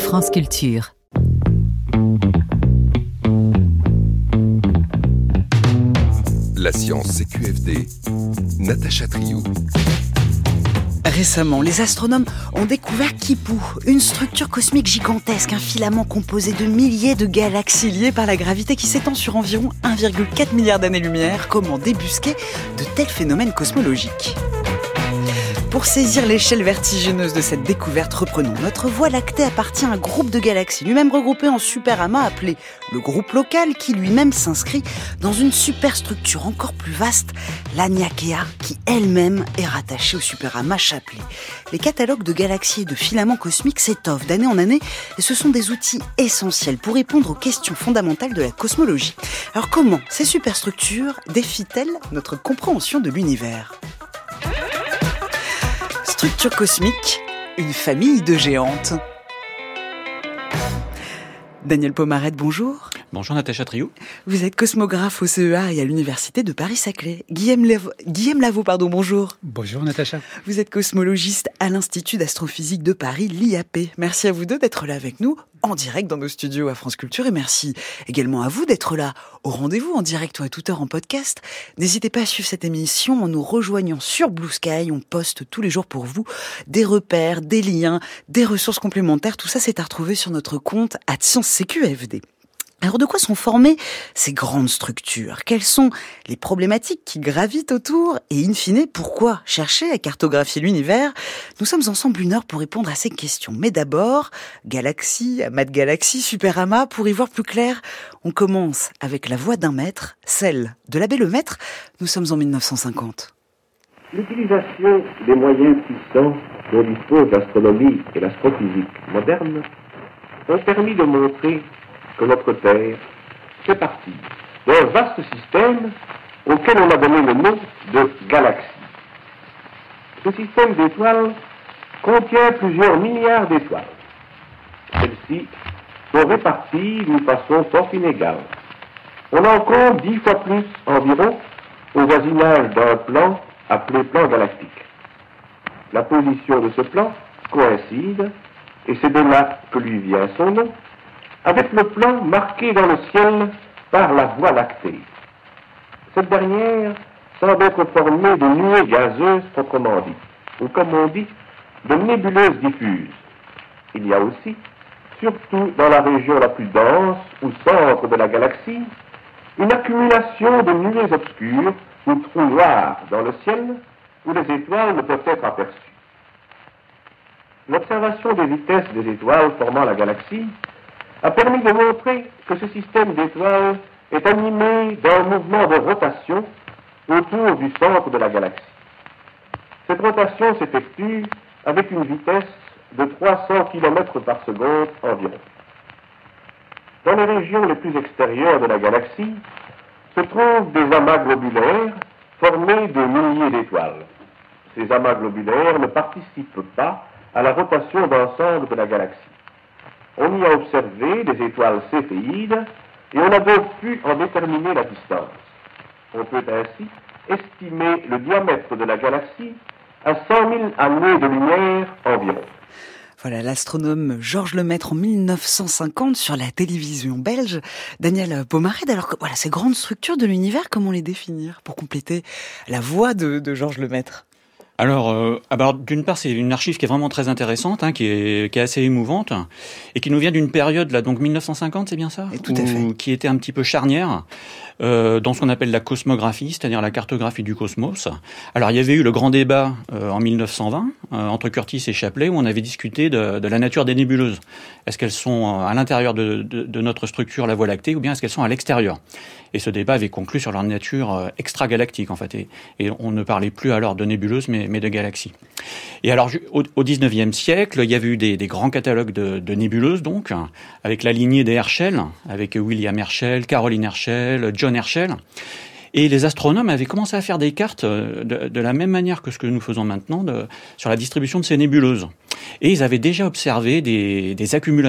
France Culture. La science CQFD, Natacha Triou. Récemment, les astronomes ont découvert Kipou, une structure cosmique gigantesque, un filament composé de milliers de galaxies liées par la gravité qui s'étend sur environ 1,4 milliard d'années-lumière. Comment débusquer de tels phénomènes cosmologiques ? Pour saisir l'échelle vertigineuse de cette découverte, reprenons. Notre Voie lactée appartient à un groupe de galaxies, lui-même regroupé en superamas appelé le groupe local, qui lui-même s'inscrit dans une superstructure encore plus vaste, l'Aniakea, qui elle-même est rattachée au superamas Shapley. Les catalogues de galaxies et de filaments cosmiques s'étoffent d'année en année, et ce sont des outils essentiels pour répondre aux questions fondamentales de la cosmologie. Alors comment ces superstructures défient-elles notre compréhension de l'univers ? Structure cosmique, une famille de géantes. Daniel Pomarette, bonjour. Bonjour Natacha Triou. Vous êtes cosmographe au CEA et à l'Université de Paris-Saclay. Guillaume Lavaux, bonjour. Bonjour Natacha. Vous êtes cosmologiste à l'Institut d'astrophysique de Paris, l'IAP. Merci à vous deux d'être là avec nous, en direct dans nos studios à France Culture. Et merci également à vous d'être là au rendez-vous en direct ou à toute heure en podcast. N'hésitez pas à suivre cette émission en nous rejoignant sur Blue Sky. On poste tous les jours pour vous des repères, des liens, des ressources complémentaires. Tout ça, c'est à retrouver sur notre compte @ScienceCQFD. Alors de quoi sont formées ces grandes structures ? Quelles sont les problématiques qui gravitent autour ? Et in fine, pourquoi chercher à cartographier l'univers ? Nous sommes ensemble 1 heure pour répondre à ces questions. Mais d'abord, galaxie, amas de galaxies, superamas, pour y voir plus clair, on commence avec la voix d'un maître, celle de l'abbé Lemaître. Nous sommes en 1950. L'utilisation des moyens puissants dont dispose l'astronomie et l'astrophysique moderne ont permis de montrer que notre Terre fait partie d'un vaste système auquel on a donné le nom de galaxie. Ce système d'étoiles contient plusieurs milliards d'étoiles. Celles-ci sont réparties d'une façon fort inégale. On en compte 10 fois plus environ au voisinage d'un plan appelé plan galactique. La position de ce plan coïncide, et c'est de là que lui vient son nom, avec le plan marqué dans le ciel par la Voie lactée. Cette dernière semble être formée de nuées gazeuses proprement dites, ou comme on dit, de nébuleuses diffuses. Il y a aussi, surtout dans la région la plus dense ou centre de la galaxie, une accumulation de nuées obscures ou trous noirs dans le ciel où les étoiles ne peuvent être aperçues. L'observation des vitesses des étoiles formant la galaxie a permis de montrer que ce système d'étoiles est animé d'un mouvement de rotation autour du centre de la galaxie. Cette rotation s'effectue avec une vitesse de 300 km par seconde environ. Dans les régions les plus extérieures de la galaxie se trouvent des amas globulaires formés de milliers d'étoiles. Ces amas globulaires ne participent pas à la rotation d'ensemble de la galaxie. On y a observé des étoiles céphéides et on a donc pu en déterminer la distance. On peut ainsi estimer le diamètre de la galaxie à 100 000 années de lumière environ. Voilà, l'astronome Georges Lemaître en 1950 sur la télévision belge. Daniel Pomarette, alors que voilà, ces grandes structures de l'univers, comment les définir pour compléter la voix de Georges Lemaître ? Alors, d'une part, c'est une archive qui est vraiment très intéressante, qui est assez émouvante, et qui nous vient d'une période, là, donc 1950, c'est bien ça ? Et tout à fait. Qui était un petit peu charnière dans ce qu'on appelle la cosmographie, c'est-à-dire la cartographie du cosmos. Alors, il y avait eu le grand débat en 1920 entre Curtis et Shapley, où on avait discuté de la nature des nébuleuses. Est-ce qu'elles sont à l'intérieur de notre structure, la Voie lactée, ou bien est-ce qu'elles sont à l'extérieur ? Et ce débat avait conclu sur leur nature extragalactique, en fait. Et on ne parlait plus alors de nébuleuses, mais de galaxies. Et alors, au 19e siècle, il y avait eu des grands catalogues de nébuleuses, donc, avec la lignée des Herschel, avec William Herschel, Caroline Herschel, John Herschel. Et les astronomes avaient commencé à faire des cartes de la même manière que ce que nous faisons maintenant sur la distribution de ces nébuleuses. Et ils avaient déjà observé des accumulations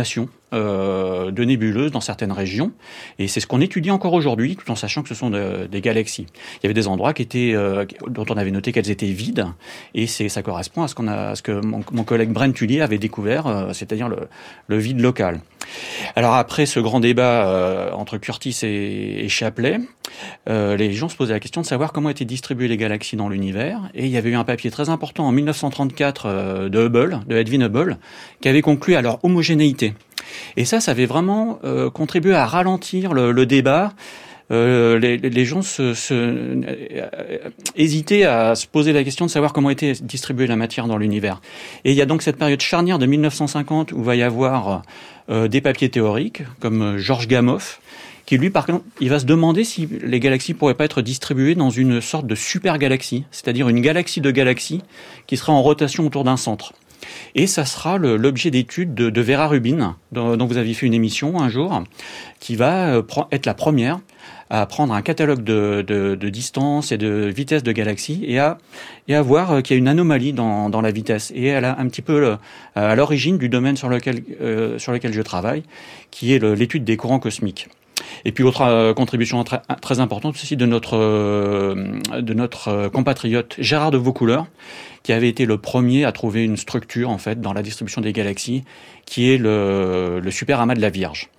de nébuleuses dans certaines régions, et c'est ce qu'on étudie encore aujourd'hui, tout en sachant que ce sont des galaxies. Il y avait des endroits dont on avait noté qu'elles étaient vides, et ça correspond à ce que mon collègue Brent Tullier avait découvert, c'est-à-dire le vide local. Alors après ce grand débat entre Curtis et Shapley, les gens se posaient la question de savoir comment étaient distribuées les galaxies dans l'univers, et il y avait eu un papier très important en 1934 de Edwin Hubble, qui avait conclu à leur homogénéité. Et ça avait vraiment contribué à ralentir le débat. Les gens hésitaient à se poser la question de savoir comment était distribuée la matière dans l'univers. Et il y a donc cette période charnière de 1950 où va y avoir des papiers théoriques, comme Georges Gamow, qui lui, par contre, il va se demander si les galaxies pourraient pas être distribuées dans une sorte de super-galaxie, c'est-à-dire une galaxie de galaxies qui serait en rotation autour d'un centre. Et ça sera l'objet d'étude de Vera Rubin, dont vous aviez fait une émission un jour, qui va être la première à prendre un catalogue de distance et de vitesse de galaxies et à voir qu'il y a une anomalie dans la vitesse. Et elle a un petit peu à l'origine du domaine sur lequel je travaille, qui est l'étude des courants cosmiques. Et puis autre contribution très importante aussi de notre compatriote Gérard de Vaucouleurs, qui avait été le premier à trouver une structure en fait dans la distribution des galaxies, qui est le super amas de la Vierge.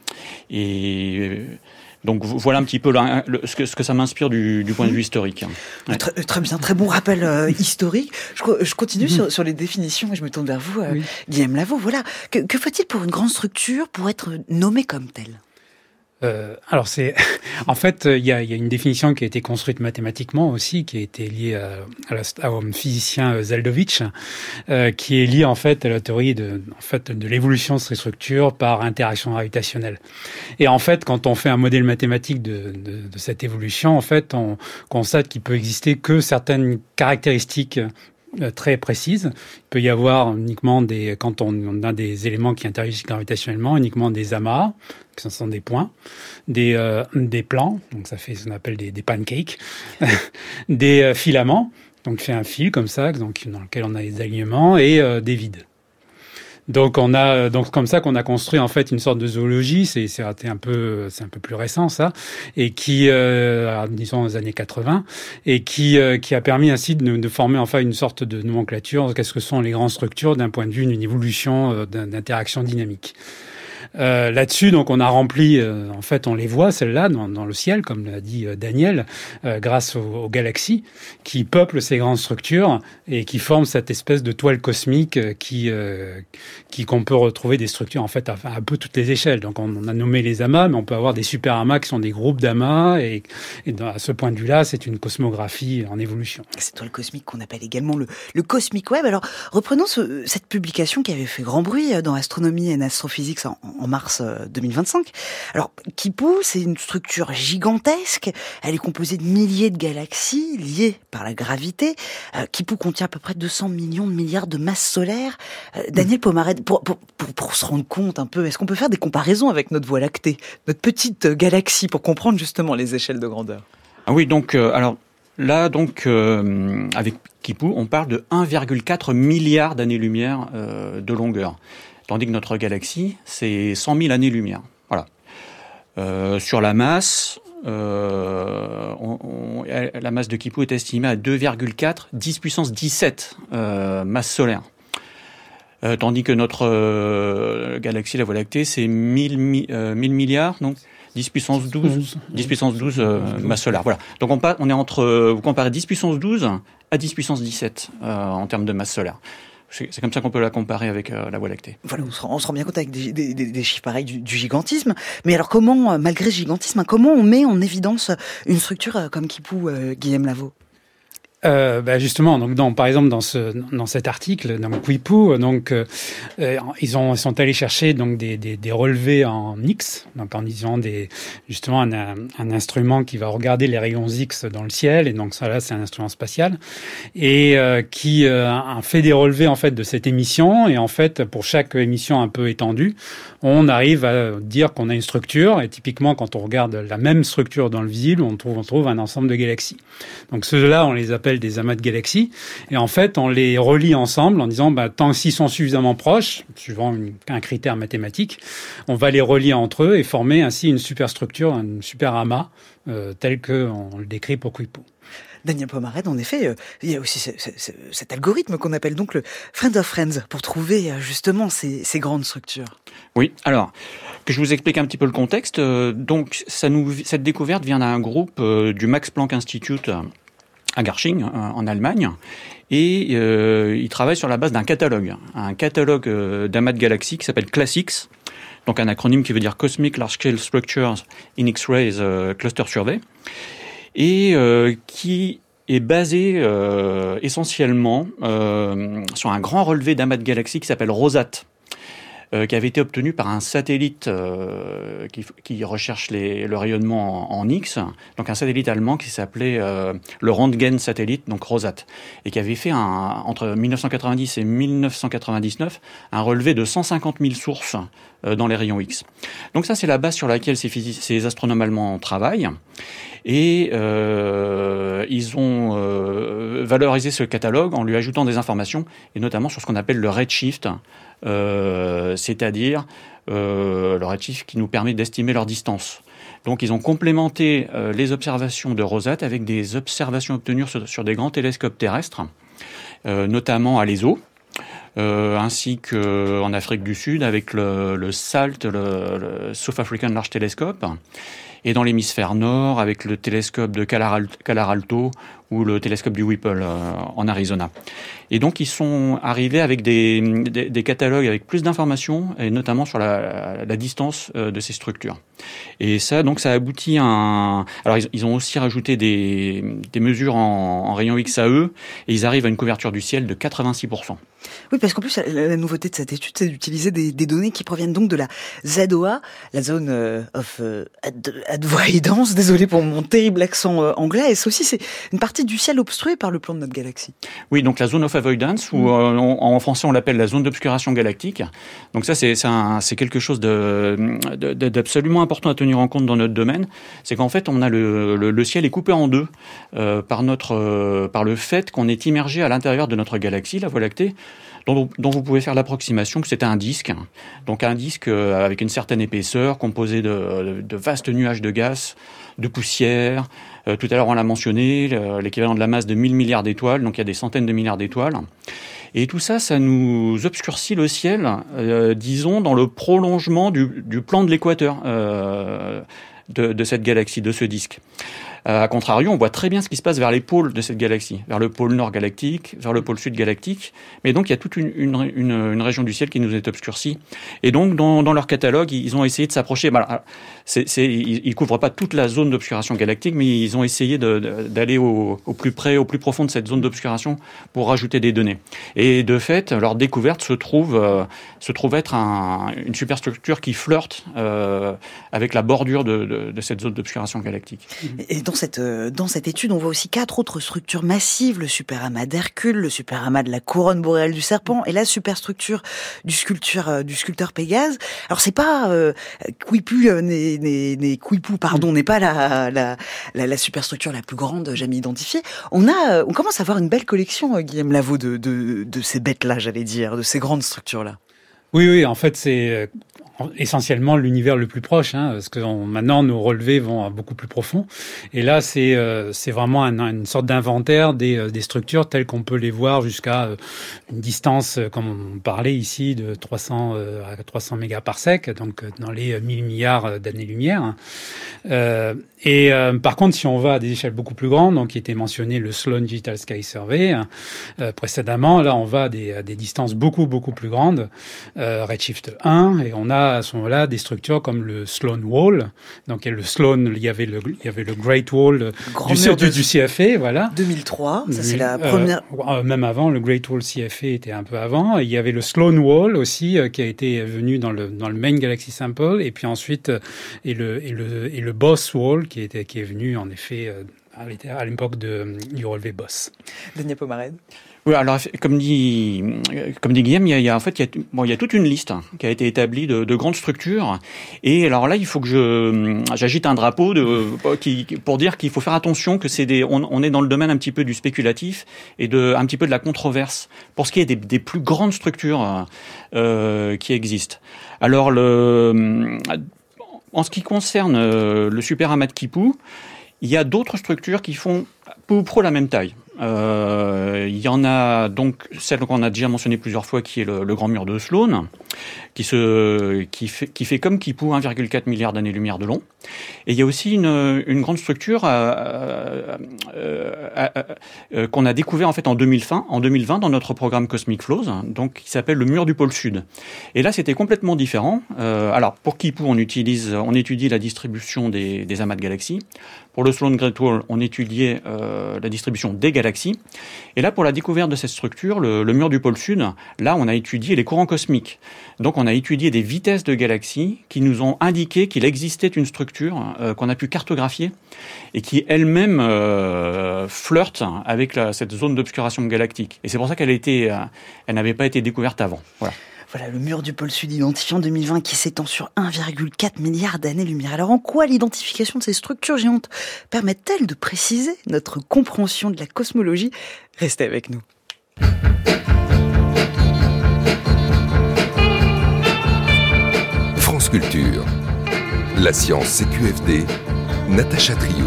Et donc voilà un petit peu ce que ça m'inspire du point de vue historique. Ouais. Très bien, très bon rappel historique. Je continue sur les définitions et je me tourne vers vous, oui. Guillaume Lavaux. Voilà, que faut-il pour une grande structure pour être nommée comme telle ? Alors en fait, il y a une définition qui a été construite mathématiquement aussi, qui a été liée au physicien Zeldovich, qui est liée en fait à la théorie de l'évolution de ces structures par interaction gravitationnelle. Et en fait, quand on fait un modèle mathématique de cette évolution, en fait, on constate qu'il peut exister que certaines caractéristiques très précises. Il peut y avoir uniquement quand on a des éléments qui interagissent gravitationnellement, uniquement des amas, ce sont des points, des plans, donc ça fait ce qu'on appelle des pancakes, des filaments, donc fait un fil comme ça, donc dans lequel on a des alignements, et des vides. Donc comme ça qu'on a construit en fait une sorte de zoologie, c'est un peu plus récent ça, et qui disons aux années 80, et qui a permis ainsi de former enfin une sorte de nomenclature. Qu'est-ce que sont les grandes structures d'un point de vue d'une évolution d'interaction dynamique. Là-dessus, donc, on a rempli, en fait, on les voit, celles-là, dans le ciel, comme l'a dit Daniel, grâce aux galaxies, qui peuplent ces grandes structures et qui forment cette espèce de toile cosmique qu'on peut retrouver des structures, en fait, à un peu toutes les échelles. Donc, on a nommé les amas, mais on peut avoir des super amas qui sont des groupes d'amas, et à ce point de vue-là, c'est une cosmographie en évolution. Cette toile cosmique qu'on appelle également le Cosmic Web. Alors, reprenons cette publication qui avait fait grand bruit dans Astronomy and Astrophysics en mars 2025. Alors, Kipu, c'est une structure gigantesque. Elle est composée de milliers de galaxies liées par la gravité. Kipu contient à peu près 200 millions de milliards de masses solaires. Daniel Pomaret, pour se rendre compte un peu, est-ce qu'on peut faire des comparaisons avec notre Voie lactée, notre petite galaxie, pour comprendre justement les échelles de grandeur ? Ah oui, donc, alors là, avec Kipu, on parle de 1,4 milliard d'années-lumière de longueur. Tandis que notre galaxie, c'est 100 000 années-lumière. Voilà. Sur la masse, la masse de Kipu est estimée à 2,4 10 puissance 17 masse solaire. Tandis que notre galaxie, la Voie lactée, c'est 1000 milliards, donc 10 puissance 12 masse solaire. Voilà. Donc on est vous comparez 10 puissance 12 à 10 puissance 17 en termes de masse solaire. C'est comme ça qu'on peut la comparer avec la Voie lactée. Voilà, on se rend bien compte avec des chiffres pareils du gigantisme. Mais alors comment, malgré ce gigantisme, comment on met en évidence une structure comme Kipu, Guillaume Lavaux ? Justement, donc par exemple dans cet article, dans Kipu, donc ils sont allés chercher donc des relevés en X, donc en utilisant justement un instrument qui va regarder les rayons X dans le ciel, et donc ça là c'est un instrument spatial, et qui a fait des relevés en fait de cette émission, et en fait pour chaque émission un peu étendue, on arrive à dire qu'on a une structure, et typiquement quand on regarde la même structure dans le visible, on trouve un ensemble de galaxies. Donc ceux-là on les appelle appelle des amas de galaxies. Et en fait, on les relie ensemble en disant, tant s'ils sont suffisamment proches, suivant un critère mathématique, on va les relier entre eux et former ainsi une superstructure, un super amas, tel qu'on le décrit pour Quipu. Daniel Pomarède, en effet, il y a aussi cet algorithme qu'on appelle donc le Friend of Friends pour trouver justement ces grandes structures. Oui, alors, que je vous explique un petit peu le contexte. Donc, cette découverte vient d'un groupe du Max Planck Institute à Garching, en Allemagne, et il travaille sur la base d'un catalogue d'amas de galaxies qui s'appelle CLASSIX, donc un acronyme qui veut dire Cosmic Large Scale Structures in X-Rays Cluster Survey, et qui est basé essentiellement sur un grand relevé d'amas de galaxies qui s'appelle ROSAT, qui avait été obtenu par un satellite qui recherche le rayonnement en X, donc un satellite allemand qui s'appelait le Röntgen satellite, donc ROSAT, et qui avait fait entre 1990 et 1999 un relevé de 150 000 sources dans les rayons X. Donc ça, c'est la base sur laquelle ces astronomes allemands travaillent. Et ils ont valorisé ce catalogue en lui ajoutant des informations, et notamment sur ce qu'on appelle le redshift, c'est-à-dire le redshift qui nous permet d'estimer leur distance. Donc ils ont complémenté les observations de ROSAT avec des observations obtenues sur des grands télescopes terrestres, notamment à l'ESO, ainsi qu'en Afrique du Sud avec le SALT, le South African Large Telescope, et dans l'hémisphère nord avec le télescope de Calar Alto ou le télescope du Whipple en Arizona. Et donc ils sont arrivés avec des catalogues avec plus d'informations, et notamment sur la distance de ces structures. Et ça, donc, ça aboutit à un... Alors ils ont aussi rajouté des mesures en rayon XAE, et ils arrivent à une couverture du ciel de 86%. Oui, parce qu'en plus, la nouveauté de cette étude, c'est d'utiliser des données qui proviennent donc de la ZOA, la Zone of Avoidance, désolé pour mon terrible accent anglais, et ça aussi, c'est une partie du ciel obstruée par le plan de notre galaxie. Oui, donc la Zone of Avoidance, ou en français on l'appelle la zone d'obscuration galactique. Donc ça, c'est quelque chose d'absolument important à tenir en compte dans notre domaine. C'est qu'en fait, on a le ciel est coupé en deux par le fait qu'on est immergé à l'intérieur de notre galaxie, la Voie lactée, dont vous pouvez faire l'approximation que c'est un disque. Donc un disque avec une certaine épaisseur, composé de vastes nuages de gaz, de poussière. Tout à l'heure, on l'a mentionné, l'équivalent de la masse de 1000 milliards d'étoiles, donc il y a des centaines de milliards d'étoiles. Et tout ça, ça nous obscurcit le ciel, disons, dans le prolongement du plan de l'équateur de cette galaxie, de ce disque. A contrario, on voit très bien ce qui se passe vers les pôles de cette galaxie, vers le pôle nord galactique, vers le pôle sud galactique. Mais donc, il y a toute une région du ciel qui nous est obscurcie. Et donc, dans leur catalogue, ils ont essayé de s'approcher. Ils couvrent pas toute la zone d'obscuration galactique, mais ils ont essayé d'aller au plus près, au plus profond de cette zone d'obscuration pour rajouter des données. Et de fait, leur découverte se trouve être une superstructure qui flirte avec la bordure de cette zone d'obscuration galactique. Et dans cette étude, on voit aussi 4 autres structures massives, le superamas d'Hercule, le superamas de la couronne boréale du Serpent et la superstructure du sculpteur Pégase. Alors c'est pas Quipu n'est pas la superstructure la plus grande jamais identifiée. On commence à avoir une belle collection, Guillaume Lavaux, de ces bêtes-là, j'allais dire, de ces grandes structures-là. Oui, en fait, c'est essentiellement l'univers le plus proche, parce que maintenant nos relevés vont beaucoup plus profond. Et là, c'est vraiment une sorte d'inventaire des structures telles qu'on peut les voir jusqu'à une distance, comme on parlait ici, de 300 à 300 mégaparsecs, donc dans les 1000 milliards d'années-lumière. Par contre, si on va à des échelles beaucoup plus grandes, donc qui était mentionné le Sloan Digital Sky Survey précédemment, là on va à des distances beaucoup plus grandes, Redshift 1, et on a à ce moment-là des structures comme le Sloan Wall. Donc le Sloan, il y avait le Great Wall du CFA, voilà. 2003, ça c'est la première. Même avant, le Great Wall CFA était un peu avant. Il y avait le Sloan Wall aussi qui a été venu dans le Main Galaxy Sample, et puis ensuite et le Boss Wall qui est venu en effet à l'époque du relevé Boss. Daniel Pomarède. Oui, alors comme dit Guillaume, il y a toute une liste qui a été établie de grandes structures. Et alors là, il faut que j'agite un drapeau pour dire qu'il faut faire attention que on est dans le domaine un petit peu du spéculatif et un petit peu de la controverse pour ce qui est des plus grandes structures qui existent. Alors en ce qui concerne le super amas de Kipou, il y a d'autres structures qui font peu ou prou la même taille. Il y en a donc celle qu'on a déjà mentionnée plusieurs fois, qui est le grand mur de Sloan, qui fait comme Kipou 1,4 milliard d'années-lumière de long. Et il y a aussi une grande structure qu'on a découvert en fait en 2020 dans notre programme Cosmic Flows, donc qui s'appelle le mur du pôle sud. Et là, c'était complètement différent. Alors pour Kipou, on étudie la distribution des amas de galaxies. Pour le Sloan Great Wall, on étudiait la distribution des galaxies. Et là, pour la découverte de cette structure, le mur du pôle sud, là, on a étudié les courants cosmiques. Donc, on a étudié des vitesses de galaxies qui nous ont indiqué qu'il existait une structure qu'on a pu cartographier et qui elle-même flirte avec cette zone d'obscuration galactique. Et c'est pour ça qu'elle n'avait pas été découverte avant. Voilà. Voilà, le mur du pôle sud identifié en 2020 qui s'étend sur 1,4 milliard d'années-lumière. Alors, en quoi l'identification de ces structures géantes permet-elle de préciser notre compréhension de la cosmologie ? Restez avec nous. France Culture. La science CQFD. Natacha Triou.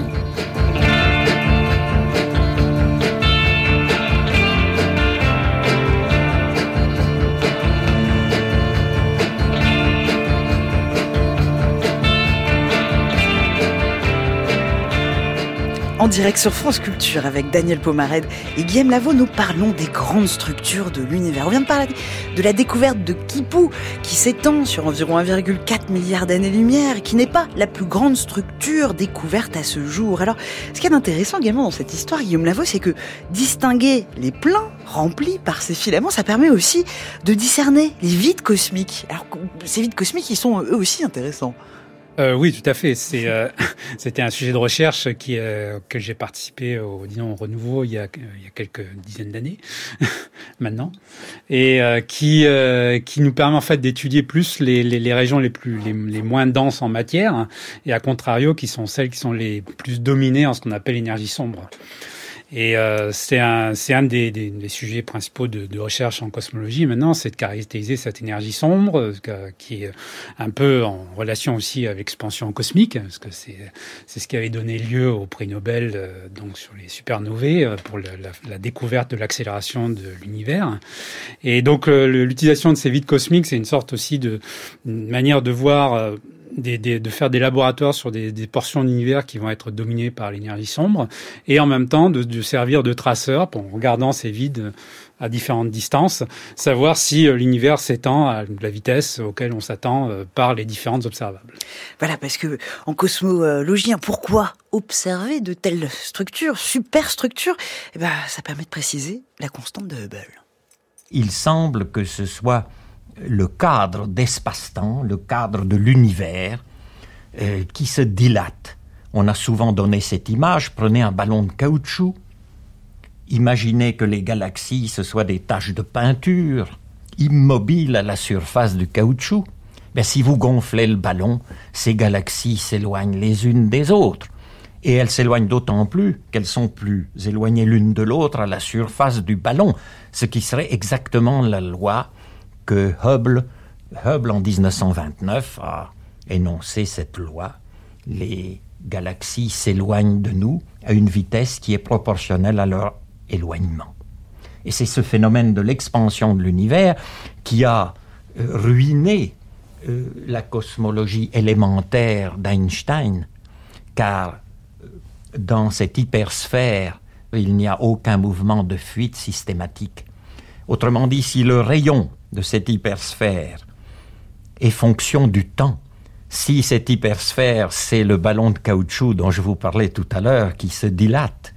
En direct sur France Culture avec Daniel Pomarède et Guillaume Lavaux, nous parlons des grandes structures de l'univers. On vient de parler de la découverte de Kipou qui s'étend sur environ 1,4 milliard d'années-lumière et qui n'est pas la plus grande structure découverte à ce jour. Alors, ce qui est intéressant également dans cette histoire, Guillaume Lavaux, c'est que distinguer les pleins remplis par ces filaments, ça permet aussi de discerner les vides cosmiques. Alors, ces vides cosmiques, ils sont eux aussi intéressants. Oui, tout à fait. C'était un sujet de recherche que j'ai participé au renouveau il y a quelques dizaines d'années maintenant, et qui nous permet en fait d'étudier plus les régions les moins denses en matière, et à contrario qui sont celles qui sont les plus dominées en ce qu'on appelle l'énergie sombre. Et c'est un des sujets principaux de recherche en cosmologie maintenant, c'est de caractériser cette énergie sombre qui est un peu en relation aussi avec l'expansion cosmique, parce que c'est ce qui avait donné lieu au prix Nobel donc sur les supernovae pour la découverte de l'accélération de l'univers. Et donc l'utilisation de ces vides cosmiques, c'est une sorte aussi de manière de voir de faire des laboratoires sur des portions d'univers qui vont être dominées par l'énergie sombre, et en même temps de servir de traceur pour, en regardant ces vides à différentes distances, savoir si l'univers s'étend à la vitesse auquel on s'attend par les différentes observables. Voilà, parce que en cosmologie, pourquoi observer de telles structures, superstructures ? Ça permet de préciser la constante de Hubble. Il semble que ce soit le cadre d'espace-temps, le cadre de l'univers qui se dilate. On a souvent donné cette image. Prenez un ballon de caoutchouc, imaginez que les galaxies, ce soient des taches de peinture immobiles à la surface du caoutchouc. Si vous gonflez le ballon, ces galaxies s'éloignent les unes des autres. Et elles s'éloignent d'autant plus qu'elles sont plus éloignées l'une de l'autre à la surface du ballon, ce qui serait exactement la loi que Hubble en 1929 a énoncé cette loi. Les galaxies s'éloignent de nous à une vitesse qui est proportionnelle à leur éloignement. Et c'est ce phénomène de l'expansion de l'univers qui a ruiné la cosmologie élémentaire d'Einstein, car dans cette hypersphère, il n'y a aucun mouvement de fuite systématique. Autrement dit, si le rayon de cette hypersphère est fonction du temps, si cette hypersphère, c'est le ballon de caoutchouc dont je vous parlais tout à l'heure, qui se dilate,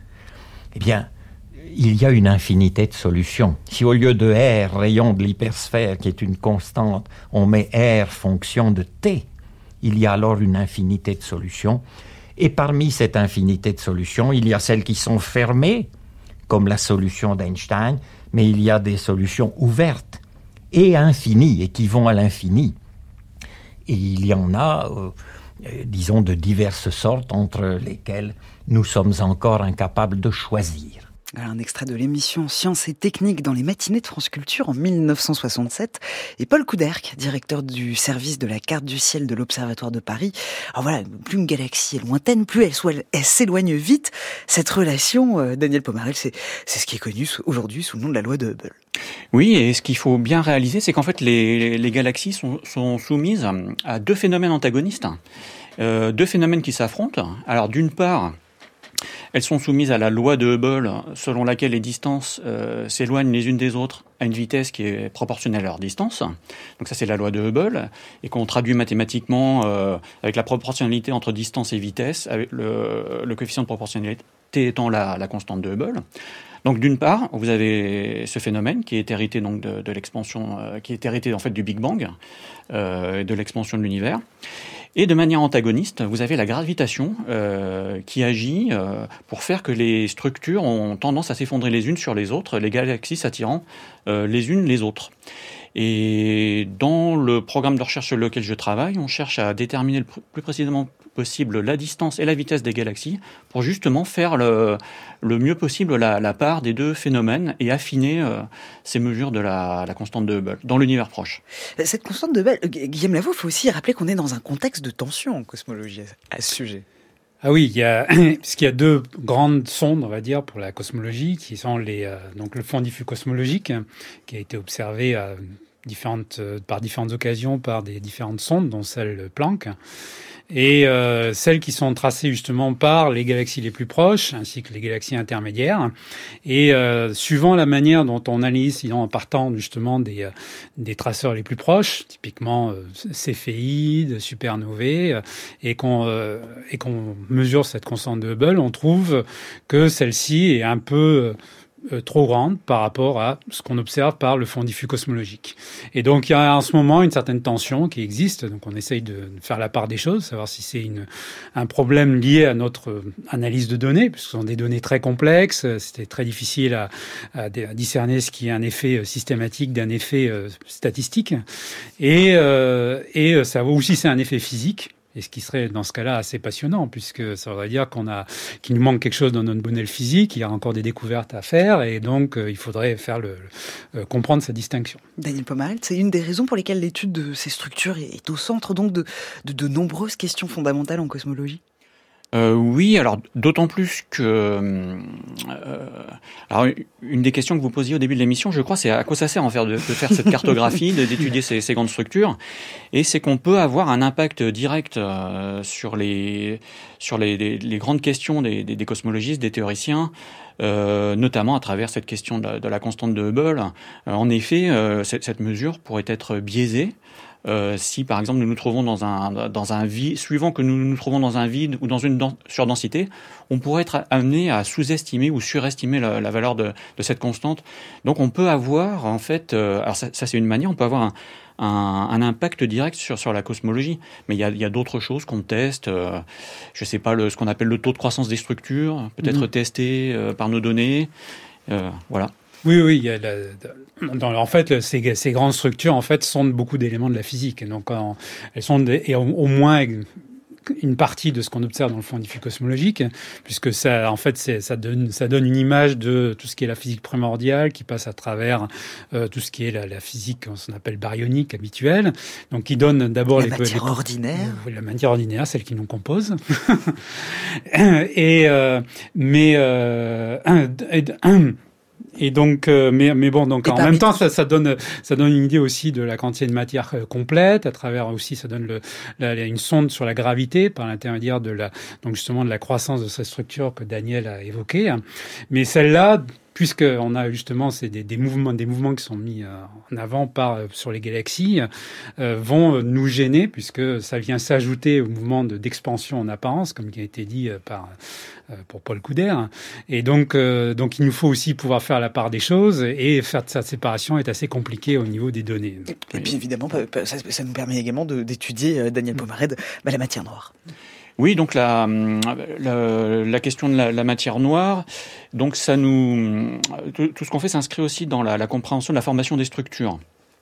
il y a une infinité de solutions. Si au lieu de R, rayon de l'hypersphère, qui est une constante, on met R, fonction de T, il y a alors une infinité de solutions. Et parmi cette infinité de solutions, il y a celles qui sont fermées, comme la solution d'Einstein, mais il y a des solutions ouvertes et infinies, et qui vont à l'infini. Et il y en a, disons, de diverses sortes, entre lesquelles nous sommes encore incapables de choisir. Alors, un extrait de l'émission Sciences et Techniques dans les matinées de France Culture en 1967. Et Paul Couderc, directeur du service de la carte du ciel de l'Observatoire de Paris. Alors voilà, plus une galaxie est lointaine, plus elle s'éloigne vite. Cette relation, Daniel Pomarel, c'est ce qui est connu aujourd'hui sous le nom de la loi de Hubble. Oui, et ce qu'il faut bien réaliser, c'est qu'en fait, les galaxies sont soumises à deux phénomènes antagonistes. Deux phénomènes qui s'affrontent. Alors, d'une part, elles sont soumises à la loi de Hubble, selon laquelle les distances s'éloignent les unes des autres à une vitesse qui est proportionnelle à leur distance. Donc ça, c'est la loi de Hubble, et qu'on traduit mathématiquement avec la proportionnalité entre distance et vitesse, avec le coefficient de proportionnalité étant la constante de Hubble. Donc d'une part, vous avez ce phénomène qui est hérité donc de l'expansion, qui est hérité en fait du Big Bang, de l'expansion de l'univers. Et de manière antagoniste, vous avez la gravitation qui agit pour faire que les structures ont tendance à s'effondrer les unes sur les autres, les galaxies s'attirant les unes les autres. Et dans le programme de recherche sur lequel je travaille, on cherche à déterminer le plus précisément possible la distance et la vitesse des galaxies pour justement faire le mieux possible la part des deux phénomènes et affiner ces mesures de la constante de Hubble dans l'univers proche. Cette constante de Hubble, Guillaume Lavaux, il faut aussi rappeler qu'on est dans un contexte de tension en cosmologie à ce sujet. Ah oui, puisqu'il y a deux grandes sondes, on va dire, pour la cosmologie, qui sont donc le fond diffus cosmologique, qui a été observé par différentes occasions par des différentes sondes, dont celle Planck, et celles qui sont tracées justement par les galaxies les plus proches, ainsi que les galaxies intermédiaires. Et suivant la manière dont on analyse, en partant justement des traceurs les plus proches, typiquement céphéides, supernovae, et qu'on mesure cette constante de Hubble, on trouve que celle-ci est un peu trop grande par rapport à ce qu'on observe par le fond diffus cosmologique. Et donc, il y a en ce moment une certaine tension qui existe. Donc, on essaye de faire la part des choses, savoir si c'est un problème lié à notre analyse de données, puisque ce sont des données très complexes. C'était très difficile à discerner ce qui est un effet systématique d'un effet statistique. Et ça aussi, c'est un effet physique. Et ce qui serait, dans ce cas-là, assez passionnant, puisque ça voudrait dire qu'il nous manque quelque chose dans notre modèle physique, il y a encore des découvertes à faire, et donc il faudrait comprendre cette distinction. Daniel Pomarel, c'est une des raisons pour lesquelles l'étude de ces structures est au centre donc de nombreuses questions fondamentales en cosmologie. Oui, alors d'autant plus que alors une des questions que vous posiez au début de l'émission, je crois, c'est à quoi ça sert de faire cette cartographie, d'étudier ces grandes structures, et c'est qu'on peut avoir un impact direct sur les grandes questions des cosmologistes, des théoriciens, notamment à travers cette question de la constante de Hubble. En effet, cette mesure pourrait être biaisée. Si par exemple nous nous trouvons dans un vide, suivant que nous nous trouvons dans un vide ou dans une surdensité, on pourrait être amené à sous-estimer ou surestimer la valeur de cette constante. Donc on peut avoir en fait, alors ça c'est une manière, on peut avoir un impact direct sur la cosmologie. Mais il y a d'autres choses qu'on teste. Je sais pas, ce qu'on appelle le taux de croissance des structures, peut-être testé par nos données. Voilà. Oui, il y a en fait, ces grandes structures, en fait, sondent beaucoup d'éléments de la physique. Et donc, elles sont au moins une partie de ce qu'on observe dans le fond diffus cosmologique, puisque ça, en fait, ça donne une image de tout ce qui est la physique primordiale, qui passe à travers tout ce qui est la physique qu'on appelle baryonique habituelle. Donc, qui donne d'abord la matière ordinaire. La matière ordinaire, celle qui nous compose. Et donc, mais bon, donc en même temps, ça donne une idée aussi de la quantité de matière complète. À travers aussi, ça donne une sonde sur la gravité par l'intermédiaire donc justement de la croissance de cette structure que Daniel a évoquée. Mais celle-là, puisqu'on a justement des mouvements qui sont mis en avant sur les galaxies, vont nous gêner, puisque ça vient s'ajouter au mouvement d'expansion en apparence, comme il a été dit pour Paul Couderc. Et donc il nous faut aussi pouvoir faire la part des choses, et faire cette séparation est assez compliqué au niveau des données. Et puis évidemment, ça nous permet également d'étudier, Daniel Pomarel, la matière noire. Oui, donc la question de la matière noire, donc ça tout ce qu'on fait s'inscrit aussi dans la compréhension de la formation des structures.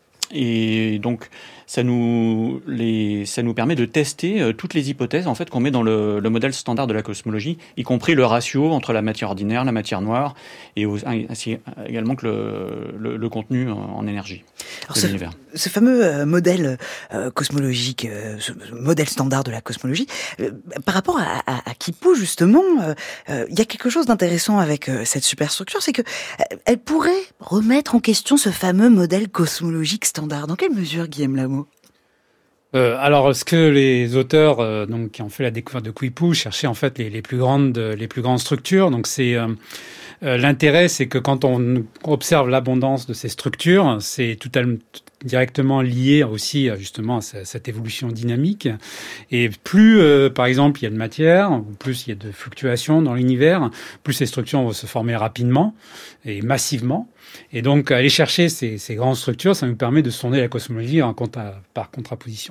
Et donc, ça nous permet de tester toutes les hypothèses en fait qu'on met dans le modèle standard de la cosmologie, y compris le ratio entre la matière ordinaire, la matière noire, et ainsi également que le contenu en énergie de l'univers. Ce fameux modèle cosmologique, ce modèle standard de la cosmologie, par rapport à Kipou justement, il y a quelque chose d'intéressant avec cette superstructure, c'est que elle pourrait remettre en question ce fameux modèle cosmologique standard. Dans quelle mesure, Guillaume Lamot ? Alors, ce que les auteurs donc qui ont fait la découverte de Kipou cherchaient en fait les plus grandes structures. Donc c'est l'intérêt, c'est que quand on observe l'abondance de ces structures, c'est directement lié aussi justement à cette évolution dynamique. Et plus, par exemple, il y a de matière, ou plus il y a de fluctuations dans l'univers, plus ces structures vont se former rapidement et massivement. Et donc, aller chercher ces grandes structures, ça nous permet de sonder la cosmologie par contraposition.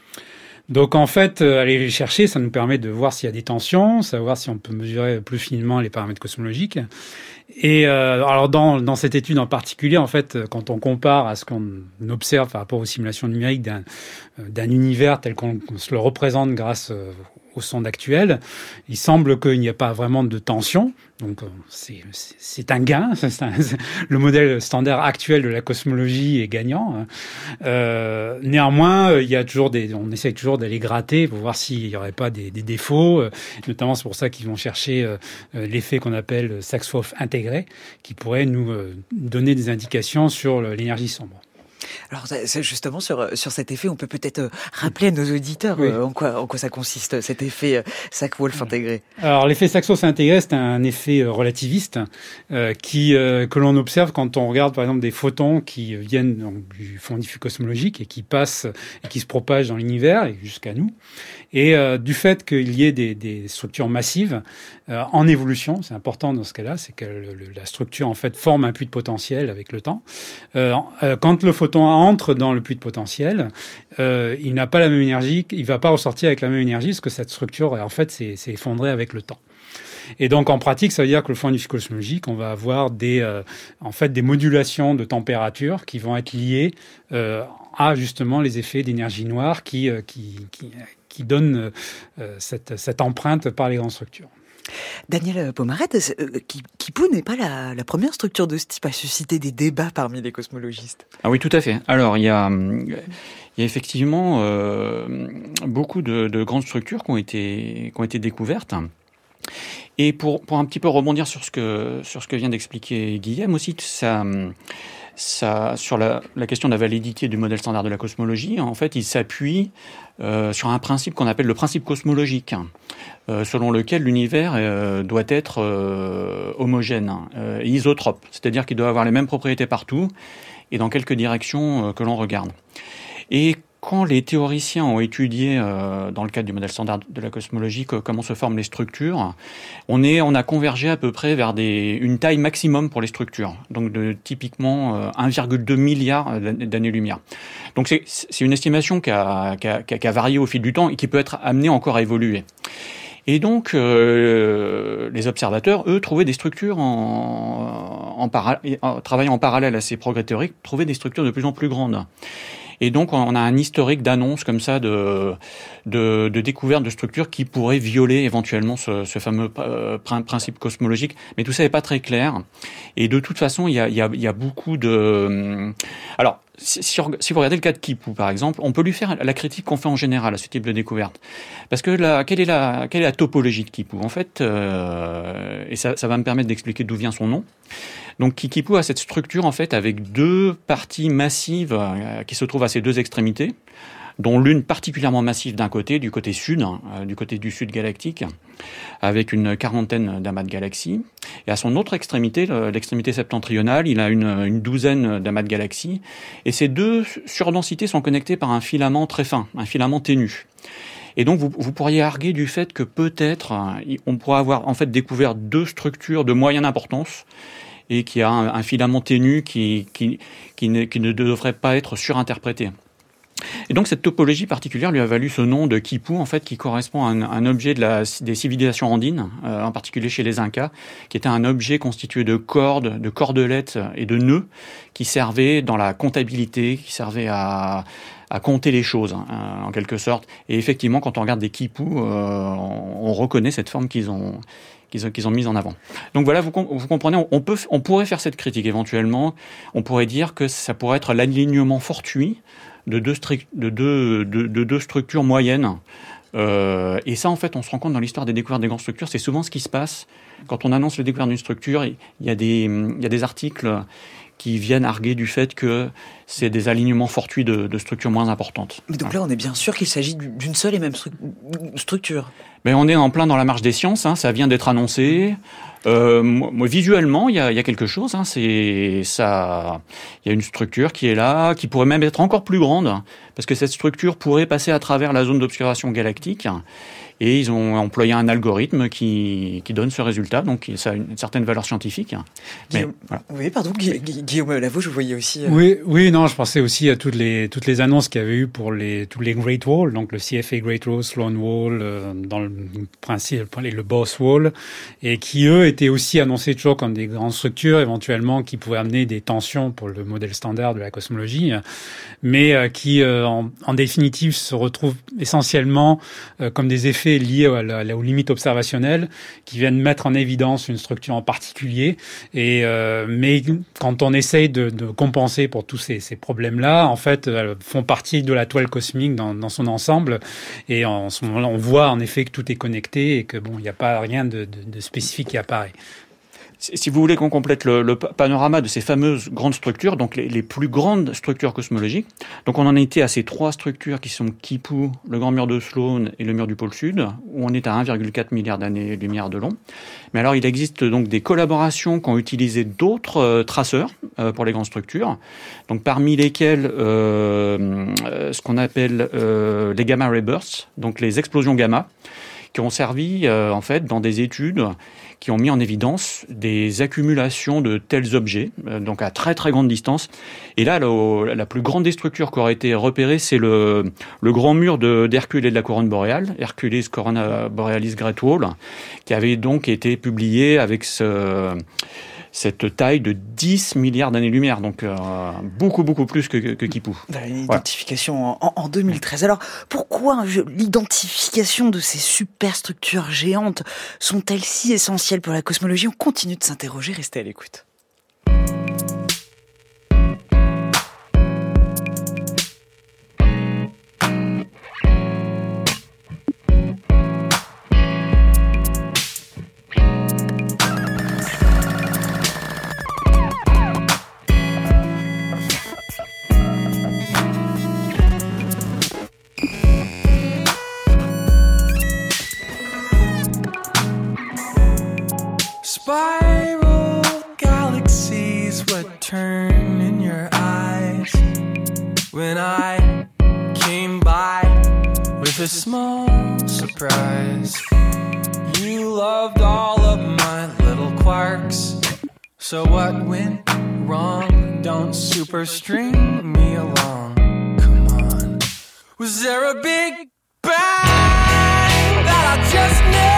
Donc, en fait, aller les chercher, ça nous permet de voir s'il y a des tensions, savoir si on peut mesurer plus finement les paramètres cosmologiques. Et alors dans cette étude en particulier, en fait, quand on compare à ce qu'on observe par rapport aux simulations numériques d'un univers tel qu'on se le représente grâce aux sondes actuelles, il semble qu'il n'y a pas vraiment de tension. Donc c'est un gain. Le modèle standard actuel de la cosmologie est gagnant. Néanmoins, il y a toujours on essaye toujours d'aller gratter pour voir s'il n'y aurait pas des défauts. Notamment, c'est pour ça qu'ils vont chercher l'effet qu'on appelle Saxoff intégré, qui pourrait nous donner des indications sur l'énergie sombre. Alors c'est justement sur cet effet, on peut peut-être rappeler à nos auditeurs en quoi ça consiste, cet effet Sack-Wolf intégré. Alors l'effet Saxoff intégré, c'est un effet relativiste que l'on observe quand on regarde par exemple des photons qui viennent donc, du fond diffus cosmologique et qui passent et qui se propagent dans l'univers et jusqu'à nous. Et du fait qu'il y ait des structures massives en évolution, c'est important dans ce cas-là, c'est que la structure en fait forme un puits de potentiel avec le temps. Quand le photon entre dans le puits de potentiel, il n'a pas la même énergie, il va pas ressortir avec la même énergie parce que cette structure en fait s'est effondrée avec le temps. Et donc en pratique, ça veut dire que le fond diffus cosmologique, on va avoir des modulations de température qui vont être liées à justement les effets d'énergie noire qui donnent cette empreinte par les grandes structures. Daniel Pomarette, Kipou n'est pas la première structure de ce type à susciter des débats parmi les cosmologistes. Ah oui, tout à fait. Alors, il y a effectivement beaucoup de grandes structures qui ont été découvertes. Et pour un petit peu rebondir sur ce que vient d'expliquer Guillaume aussi, sur la question de la validité du modèle standard de la cosmologie, en fait, il s'appuie sur un principe qu'on appelle le principe cosmologique, selon lequel l'univers doit être homogène et isotrope, c'est-à-dire qu'il doit avoir les mêmes propriétés partout et dans quelques directions que l'on regarde. Et quand les théoriciens ont étudié, dans le cadre du modèle standard de la cosmologie, comment se forment les structures, on a convergé à peu près vers une taille maximum pour les structures, donc de typiquement 1,2 milliard d'années-lumière. Donc c'est une estimation qui a varié au fil du temps et qui peut être amenée encore à évoluer. Et donc, les observateurs, eux, trouvaient des structures travaillant en parallèle à ces progrès théoriques, trouvaient des structures de plus en plus grandes. Et donc, on a un historique d'annonces comme ça de découvertes de structures qui pourraient violer éventuellement ce fameux principe cosmologique. Mais tout ça n'est pas très clair. Et de toute façon, il y a beaucoup de... Alors, si vous regardez le cas de Kipou, par exemple, on peut lui faire la critique qu'on fait en général à ce type de découverte. Parce que quelle est la topologie de Kipou ? En fait, et ça va me permettre d'expliquer d'où vient son nom. Donc Kipou a cette structure en fait avec deux parties massives qui se trouvent à ses deux extrémités, dont l'une particulièrement massive d'un côté, du côté sud, du côté du sud galactique, avec une quarantaine d'amas de galaxies. Et à son autre extrémité, l'extrémité septentrionale, il a une douzaine d'amas de galaxies. Et ces deux surdensités sont connectées par un filament très fin, un filament ténu. Et donc, vous pourriez arguer du fait que peut-être on pourrait avoir en fait découvert deux structures de moyenne importance et qui a un filament ténu qui ne devrait pas être surinterprété. Et donc cette topologie particulière lui a valu ce nom de quipu, en fait, qui correspond à un objet des civilisations andines, en particulier chez les Incas, qui était un objet constitué de cordes, de cordelettes et de nœuds qui servaient dans la comptabilité, qui servaient à compter les choses, en quelque sorte. Et effectivement, quand on regarde des quipus, on reconnaît cette forme qu'ils ont mise en avant. Donc voilà, vous comprenez, on pourrait faire cette critique éventuellement. On pourrait dire que ça pourrait être l'alignement fortuit de deux structures moyennes. Et ça, en fait, on se rend compte dans l'histoire des découvertes des grandes structures, c'est souvent ce qui se passe quand on annonce le découverte d'une structure. Il y a des articles qui viennent arguer du fait que c'est des alignements fortuits de structures moins importantes. Mais donc là, on est bien sûr qu'il s'agit d'une seule et même structure. Mais on est en plein dans la marche des sciences, ça vient d'être annoncé. Visuellement, il y a quelque chose. Il y a une structure qui est là, qui pourrait même être encore plus grande, parce que cette structure pourrait passer à travers la zone d'obscuration galactique. Et ils ont employé un algorithme qui donne ce résultat, donc ça a une certaine valeur scientifique. Guillaume, voilà. Oui, pardon, Guillaume Lavaux, je vous voyais aussi. Oui, non, je pensais aussi à toutes les annonces qu'il y avait eu pour tous les Great Wall, donc le CFA Great Wall, Sloan Wall, dans le principe le Boss Wall, et qui eux étaient aussi annoncés toujours comme des grandes structures, éventuellement qui pouvaient amener des tensions pour le modèle standard de la cosmologie, mais qui en définitive se retrouvent essentiellement comme des effets liés aux limites observationnelles qui viennent mettre en évidence une structure en particulier. Mais quand on essaye de compenser pour tous ces problèmes-là, en fait, elles font partie de la toile cosmique dans son ensemble. Et en ce moment-là, on voit en effet que tout est connecté et que il n'y a pas rien de spécifique qui apparaît. Si vous voulez qu'on complète le panorama de ces fameuses grandes structures, donc les plus grandes structures cosmologiques, donc on en était à ces trois structures qui sont Quipu, le grand mur de Sloan et le mur du pôle sud, où on est à 1,4 milliard d'années-lumière de long. Mais alors il existe donc des collaborations qui ont utilisé d'autres traceurs pour les grandes structures, donc parmi lesquels ce qu'on appelle les gamma ray bursts, donc les explosions gamma, qui ont servi en fait dans des études qui ont mis en évidence des accumulations de tels objets, donc à très très grande distance. Et là, la plus grande des structures qui aurait été repérée, c'est le grand mur d'Hercule et de la couronne boréale, Hercules Corona Borealis Great Wall, qui avait donc été publié avec cette taille de 10 milliards d'années-lumière, donc beaucoup plus que Quipu. Une identification en 2013. Alors, pourquoi l'identification de ces superstructures géantes sont-elles si essentielles pour la cosmologie? On continue de s'interroger, restez à l'écoute. Spiral galaxies would turn in your eyes when I came by with a small surprise. You loved all of my little quarks. So what went wrong? Don't superstring me along. Come on. Was there a big bang that I just missed?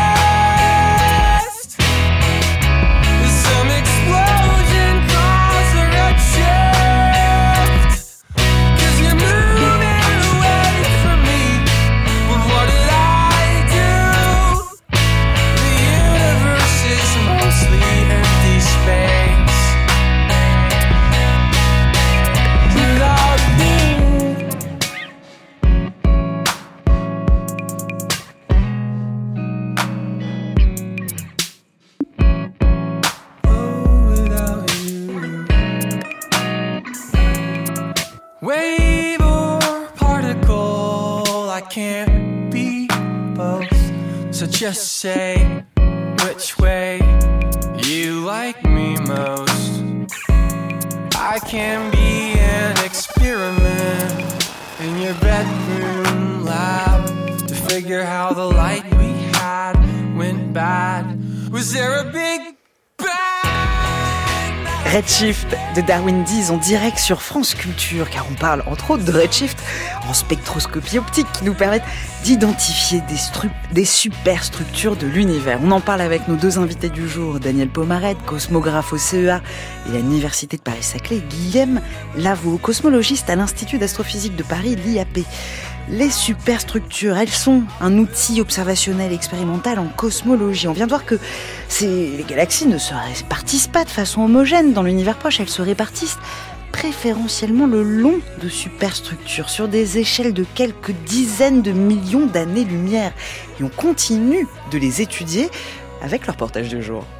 Some explosion caused a redshift. 'Cause you're moving away from me. But what did I do? The universe is mostly empty space without me. Wave or particle, I can't be both. So just say which way you like me most. I can be an experiment in your bedroom lab to figure how the light we had went bad. Was there a big bang? Redshift de Darwin Deez en direct sur France Culture, car on parle entre autres de redshift en spectroscopie optique qui nous permettent d'identifier des superstructures de l'univers. On en parle avec nos deux invités du jour, Daniel Pomarède, cosmographe au CEA et l'Université de Paris-Saclay, Guillaume Lavaux, cosmologiste à l'Institut d'astrophysique de Paris, l'IAP. Les superstructures, elles sont un outil observationnel expérimental en cosmologie. On vient de voir que les galaxies ne se répartissent pas de façon homogène dans l'univers proche, elles se répartissent préférentiellement le long de superstructures sur des échelles de quelques dizaines de millions d'années-lumière. Et on continue de les étudier avec leur reportage du jour.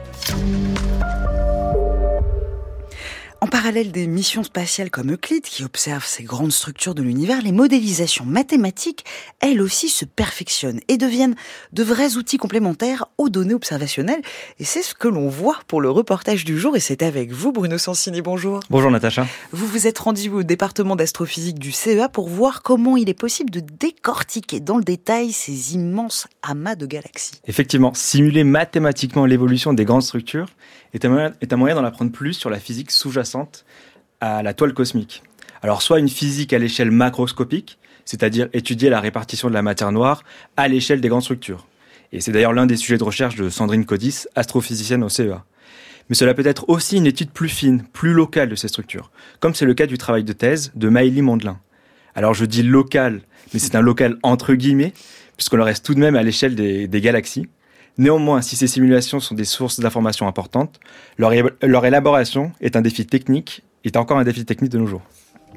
En parallèle des missions spatiales comme Euclide, qui observent ces grandes structures de l'univers, les modélisations mathématiques, elles aussi, se perfectionnent et deviennent de vrais outils complémentaires aux données observationnelles. Et c'est ce que l'on voit pour le reportage du jour. Et c'est avec vous, Bruno Sensini. Bonjour. Bonjour, Natacha. Vous vous êtes rendu au département d'astrophysique du CEA pour voir comment il est possible de décortiquer dans le détail ces immenses amas de galaxies. Effectivement, simuler mathématiquement l'évolution des grandes structures est un moyen d'en apprendre plus sur la physique sous-jacente à la toile cosmique. Alors, soit une physique à l'échelle macroscopique, c'est-à-dire étudier la répartition de la matière noire à l'échelle des grandes structures. Et c'est d'ailleurs l'un des sujets de recherche de Sandrine Codis, astrophysicienne au CEA. Mais cela peut être aussi une étude plus fine, plus locale de ces structures, comme c'est le cas du travail de thèse de Maëlie Mondelin. Alors je dis local, mais c'est un local entre guillemets, puisqu'on reste tout de même à l'échelle des galaxies. Néanmoins, si ces simulations sont des sources d'informations importantes, leur élaboration est encore un défi technique de nos jours.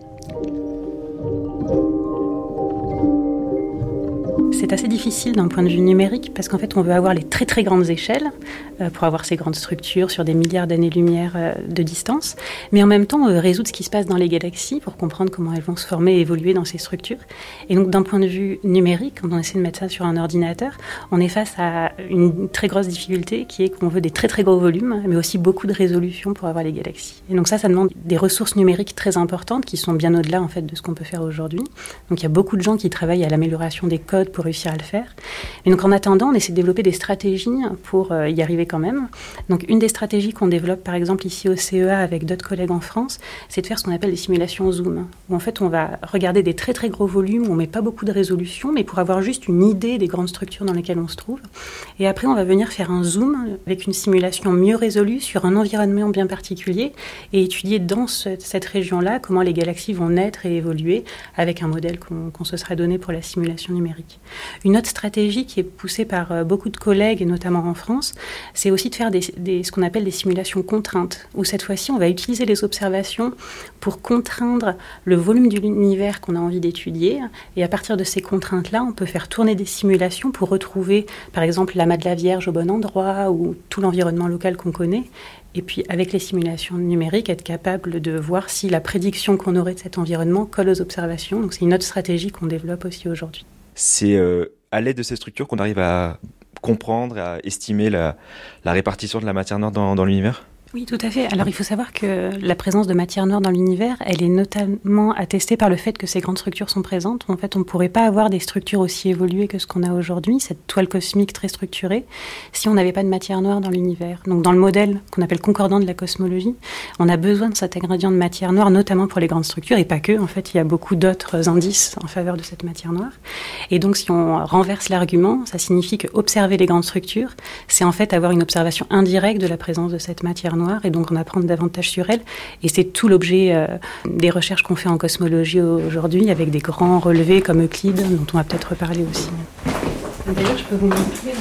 C'est assez difficile d'un point de vue numérique parce qu'en fait on veut avoir les très très grandes échelles pour avoir ces grandes structures sur des milliards d'années-lumière de distance, mais en même temps résoudre ce qui se passe dans les galaxies pour comprendre comment elles vont se former et évoluer dans ces structures. Et donc d'un point de vue numérique, quand on essaie de mettre ça sur un ordinateur, on est face à une très grosse difficulté qui est qu'on veut des très très gros volumes, mais aussi beaucoup de résolution pour avoir les galaxies. Et donc ça demande des ressources numériques très importantes qui sont bien au-delà en fait de ce qu'on peut faire aujourd'hui. Donc il y a beaucoup de gens qui travaillent à l'amélioration des codes pour réussir à le faire. Et donc en attendant, on essaie de développer des stratégies pour y arriver quand même. Donc une des stratégies qu'on développe par exemple ici au CEA avec d'autres collègues en France, c'est de faire ce qu'on appelle des simulations zoom, où en fait on va regarder des très très gros volumes où on met pas beaucoup de résolution, mais pour avoir juste une idée des grandes structures dans lesquelles on se trouve. Et après on va venir faire un zoom avec une simulation mieux résolue sur un environnement bien particulier et étudier dans cette région-là comment les galaxies vont naître et évoluer avec un modèle qu'on se serait donné pour la simulation numérique. Une autre stratégie qui est poussée par beaucoup de collègues, et notamment en France, c'est aussi de faire ce qu'on appelle des simulations contraintes, où cette fois-ci, on va utiliser les observations pour contraindre le volume de l'univers qu'on a envie d'étudier. Et à partir de ces contraintes-là, on peut faire tourner des simulations pour retrouver, par exemple, l'amas de la Vierge au bon endroit ou tout l'environnement local qu'on connaît. Et puis, avec les simulations numériques, être capable de voir si la prédiction qu'on aurait de cet environnement colle aux observations. Donc, c'est une autre stratégie qu'on développe aussi aujourd'hui. C'est à l'aide de ces structures qu'on arrive à comprendre, à estimer la répartition de la matière noire dans l'univers ? Oui, tout à fait. Alors, il faut savoir que la présence de matière noire dans l'univers, elle est notamment attestée par le fait que ces grandes structures sont présentes. En fait, on ne pourrait pas avoir des structures aussi évoluées que ce qu'on a aujourd'hui, cette toile cosmique très structurée, si on n'avait pas de matière noire dans l'univers. Donc, dans le modèle qu'on appelle concordant de la cosmologie, on a besoin de cet ingrédient de matière noire, notamment pour les grandes structures, et pas que. En fait, il y a beaucoup d'autres indices en faveur de cette matière noire. Et donc, si on renverse l'argument, ça signifie que observer les grandes structures, c'est en fait avoir une observation indirecte de la présence de cette matière noire, et donc en apprendre davantage sur elle. Et c'est tout l'objet des recherches qu'on fait en cosmologie aujourd'hui, avec des grands relevés comme Euclide, dont on va peut-être reparler aussi. D'ailleurs, je peux vous montrer.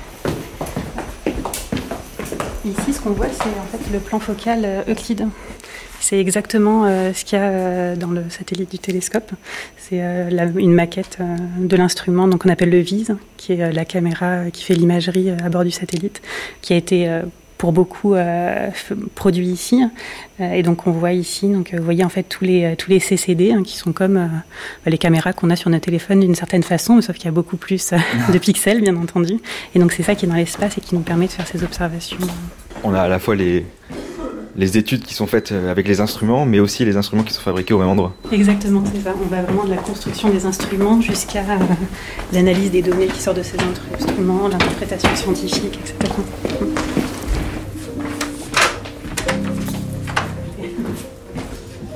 Ici, ce qu'on voit, c'est en fait le plan focal Euclide. C'est exactement ce qu'il y a dans le satellite du télescope. C'est une maquette de l'instrument qu'on appelle le VISE, qui est la caméra qui fait l'imagerie à bord du satellite, qui a été pour beaucoup produit ici. Et donc on voit ici, vous voyez en fait tous les CCD qui sont comme les caméras qu'on a sur nos téléphones d'une certaine façon, sauf qu'il y a beaucoup plus de pixels bien entendu. Et donc c'est ça qui est dans l'espace et qui nous permet de faire ces observations. On a à la fois les études qui sont faites avec les instruments, mais aussi les instruments qui sont fabriqués au même endroit. Exactement, c'est ça. On va vraiment de la construction des instruments jusqu'à l'analyse des données qui sortent de ces instruments, l'interprétation scientifique, etc.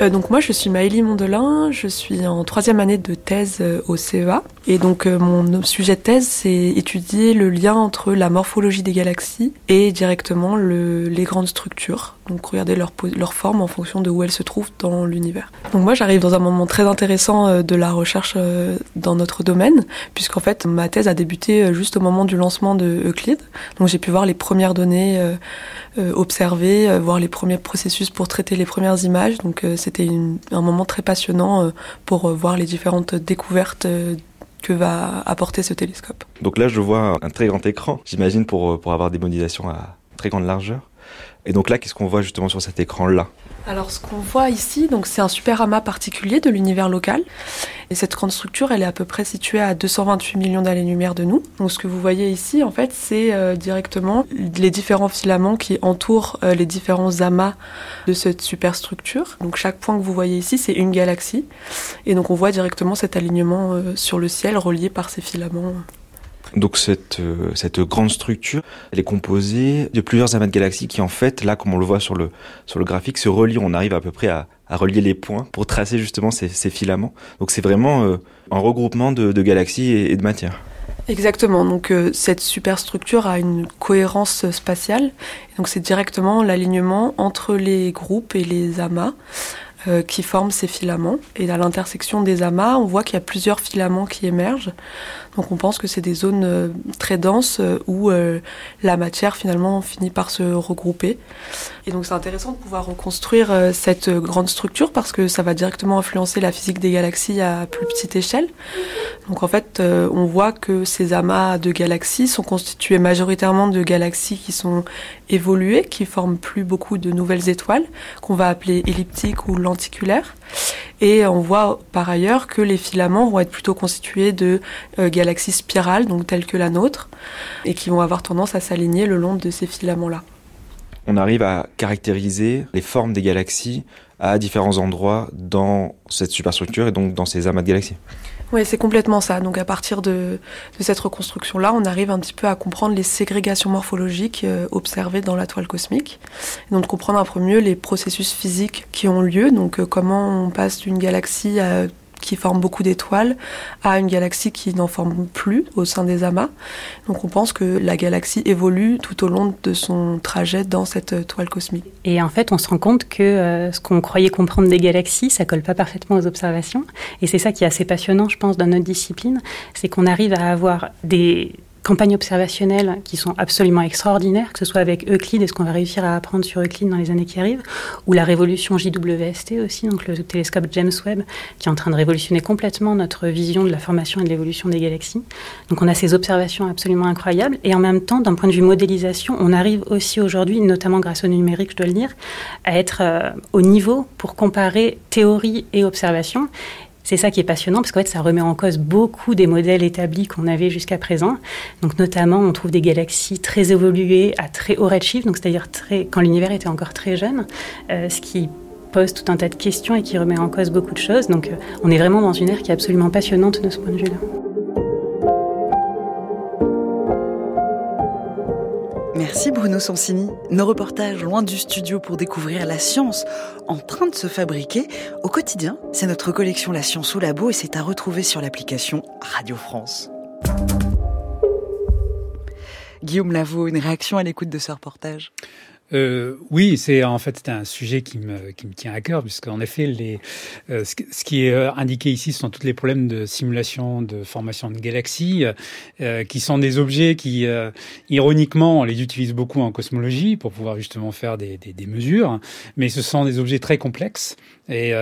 Donc moi je suis Maëlie Mondelin, je suis en 3e année de thèse au CEA et donc mon sujet de thèse c'est étudier le lien entre la morphologie des galaxies et directement les grandes structures, donc regarder leur forme en fonction de où elles se trouvent dans l'univers. Donc moi j'arrive dans un moment très intéressant de la recherche dans notre domaine, puisqu'en fait ma thèse a débuté juste au moment du lancement de Euclide, donc j'ai pu voir les premières données observer, voir les premiers processus pour traiter les premières images. Donc c'était un moment très passionnant pour voir les différentes découvertes que va apporter ce télescope. Donc là, je vois un très grand écran, j'imagine, pour avoir des modélisations à très grande largeur. Et donc là, qu'est-ce qu'on voit justement sur cet écran-là ? Alors ce qu'on voit ici, donc c'est un super amas particulier de l'univers local. Et cette grande structure, elle est à peu près située à 228 millions d'années-lumière de nous. Donc ce que vous voyez ici, en fait, c'est directement les différents filaments qui entourent les différents amas de cette superstructure. Donc chaque point que vous voyez ici, c'est une galaxie. Et donc on voit directement cet alignement sur le ciel relié par ces filaments. Donc cette grande structure, elle est composée de plusieurs amas de galaxies qui en fait, là comme on le voit sur le graphique, se relient. On arrive à peu près à relier les points pour tracer justement ces filaments. Donc c'est vraiment un regroupement de galaxies et de matière. Exactement, donc cette superstructure a une cohérence spatiale. Et donc c'est directement l'alignement entre les groupes et les amas qui forment ces filaments. Et à l'intersection des amas, on voit qu'il y a plusieurs filaments qui émergent. Donc on pense que c'est des zones très denses où la matière finalement finit par se regrouper. Et donc c'est intéressant de pouvoir reconstruire cette grande structure parce que ça va directement influencer la physique des galaxies à plus petite échelle. Donc en fait, on voit que ces amas de galaxies sont constitués majoritairement de galaxies qui sont évoluées, qui forment plus beaucoup de nouvelles étoiles, qu'on va appeler elliptiques ou lenticulaires. Et on voit par ailleurs que les filaments vont être plutôt constitués de galaxies spirales, donc telles que la nôtre, et qui vont avoir tendance à s'aligner le long de ces filaments-là. On arrive à caractériser les formes des galaxies à différents endroits dans cette superstructure et donc dans ces amas de galaxies. Oui, c'est complètement ça. Donc à partir de cette reconstruction-là, on arrive un petit peu à comprendre les ségrégations morphologiques observées dans la toile cosmique. Et donc comprendre un peu mieux les processus physiques qui ont lieu. Donc comment on passe d'une galaxie qui forme beaucoup d'étoiles à une galaxie qui n'en forme plus au sein des amas. Donc on pense que la galaxie évolue tout au long de son trajet dans cette toile cosmique. Et en fait, on se rend compte que ce qu'on croyait comprendre des galaxies, ça colle pas parfaitement aux observations. Et c'est ça qui est assez passionnant, je pense, dans notre discipline, c'est qu'on arrive à avoir des campagnes observationnelles qui sont absolument extraordinaires, que ce soit avec Euclide et ce qu'on va réussir à apprendre sur Euclide dans les années qui arrivent, ou la révolution JWST aussi, donc le télescope James Webb, qui est en train de révolutionner complètement notre vision de la formation et de l'évolution des galaxies. Donc on a ces observations absolument incroyables, et en même temps, d'un point de vue modélisation, on arrive aussi aujourd'hui, notamment grâce au numérique, je dois le dire, à être au niveau pour comparer théorie et observation. C'est ça qui est passionnant, parce qu'en fait, ça remet en cause beaucoup des modèles établis qu'on avait jusqu'à présent. Donc, notamment, on trouve des galaxies très évoluées à très haut redshift, donc c'est-à-dire quand l'univers était encore très jeune, ce qui pose tout un tas de questions et qui remet en cause beaucoup de choses. Donc, on est vraiment dans une ère qui est absolument passionnante de ce point de vue-là. Merci Bruno Sonsini. Nos reportages loin du studio pour découvrir la science en train de se fabriquer au quotidien. C'est notre collection La Science au Labo et c'est à retrouver sur l'application Radio France. Guillaume Lavaux, une réaction à l'écoute de ce reportage ? Oui, c'est un sujet qui me tient à cœur, puisqu'en effet ce qui est indiqué ici, ce sont tous les problèmes de simulation de formation de galaxies, qui sont des objets qui ironiquement on les utilise beaucoup en cosmologie pour pouvoir justement faire des mesures, mais ce sont des objets très complexes et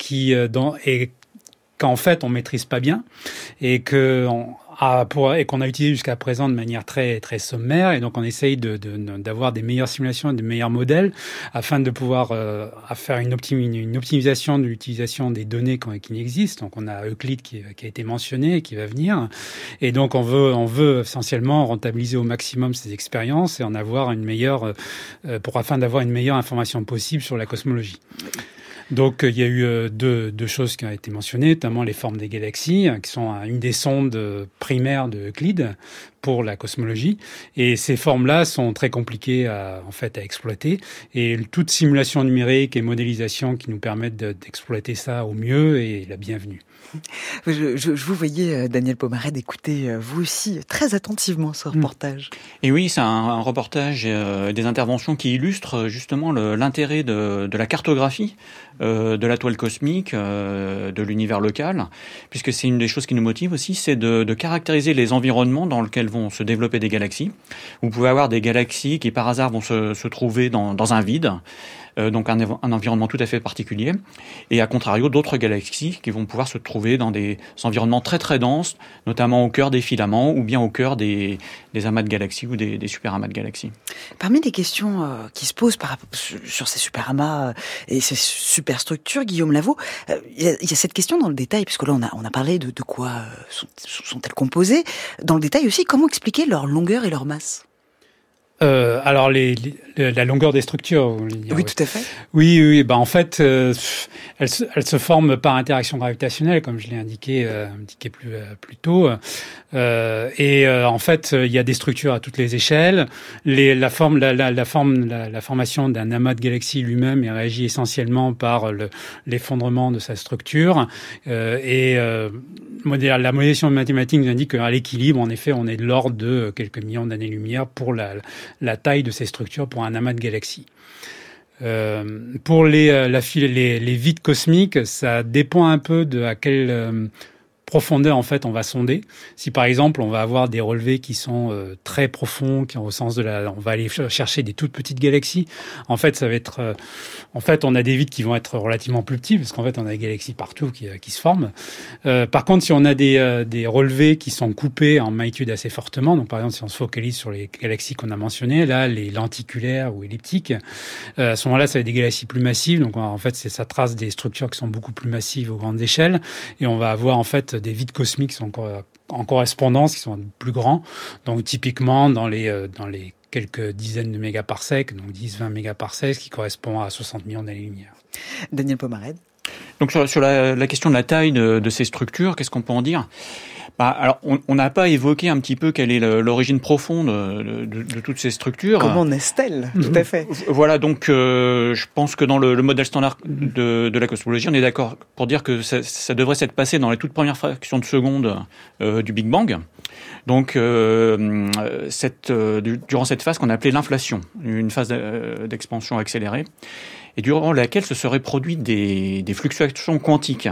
qu'en fait on maîtrise pas bien et qu'on a utilisé jusqu'à présent de manière très très sommaire, et donc on essaye d'avoir des meilleures simulations et des meilleurs modèles afin de pouvoir faire une optimisation de l'utilisation des données qui existent. Donc on a Euclide qui a été mentionné et qui va venir, et donc on veut essentiellement rentabiliser au maximum ces expériences et en avoir afin d'avoir une meilleure information possible sur la cosmologie. Donc, il y a eu deux choses qui ont été mentionnées, notamment les formes des galaxies, qui sont une des sondes primaires de Euclide pour la cosmologie. Et ces formes-là sont très compliquées à exploiter. Et toute simulation numérique et modélisation qui nous permettent d'exploiter ça au mieux est la bienvenue. Je vous voyais, Daniel Pomarède, écouter vous aussi très attentivement ce reportage. Et oui, c'est un reportage des interventions qui illustrent justement l'intérêt de la cartographie de la toile cosmique, de l'univers local, puisque c'est une des choses qui nous motive aussi, c'est de caractériser les environnements dans lesquels vont se développer des galaxies. Vous pouvez avoir des galaxies qui par hasard vont se trouver dans un vide, donc un environnement tout à fait particulier, et à contrario d'autres galaxies qui vont pouvoir se trouver dans des environnements très très denses, notamment au cœur des filaments ou bien au cœur des amas de galaxies ou des super amas de galaxies. Parmi les questions qui se posent sur ces super amas et ces superstructures, Guillaume Lavaux, il y a cette question dans le détail, puisque là on a parlé de quoi sont-elles composées. Dans le détail aussi, comment expliquer leur longueur et leur masse ? Alors la longueur des structures. Oui, tout à fait. Oui. En fait, elles se forment par interaction gravitationnelle, comme je l'ai indiqué plus tôt. En fait, il y a des structures à toutes les échelles. La formation d'un amas de galaxies lui-même est régie essentiellement par l'effondrement de sa structure. La modélisation mathématique nous indique qu'à l'équilibre, en effet, on est de l'ordre de quelques millions d'années-lumière pour la taille de ces structures pour un amas de galaxies. Pour les vides cosmiques, ça dépend un peu de à quelle profondeur en fait on va sonder. Si par exemple on va avoir des relevés qui sont très profonds, qui au sens on va aller chercher des toutes petites galaxies. En fait, ça va être, on a des vides qui vont être relativement plus petits parce qu'en fait on a des galaxies partout qui se forment. Par contre, si on a des relevés qui sont coupés en magnitude assez fortement, donc par exemple si on se focalise sur les galaxies qu'on a mentionnées, là les lenticulaires ou elliptiques, à ce moment-là ça va être des galaxies plus massives. Donc en fait ça trace des structures qui sont beaucoup plus massives aux grandes échelles et on va avoir en fait des vides cosmiques qui sont en correspondance, qui sont plus grands. Donc typiquement dans les quelques dizaines de mégaparsecs, donc 10-20 mégaparsecs, qui correspond à 60 millions d'années-lumière. Daniel Pomarède. Donc sur la question de la taille de ces structures, qu'est-ce qu'on peut en dire ? Alors, on n'a pas évoqué un petit peu quelle est l'origine profonde de toutes ces structures. Comment naissent-elles ? Tout à fait. Voilà, donc je pense que dans le modèle standard de la cosmologie, on est d'accord pour dire que ça devrait s'être passé dans les toutes premières fractions de seconde du Big Bang. Donc, durant cette phase qu'on a appelée l'inflation, une phase d'expansion accélérée, et durant laquelle se seraient produites des fluctuations quantiques.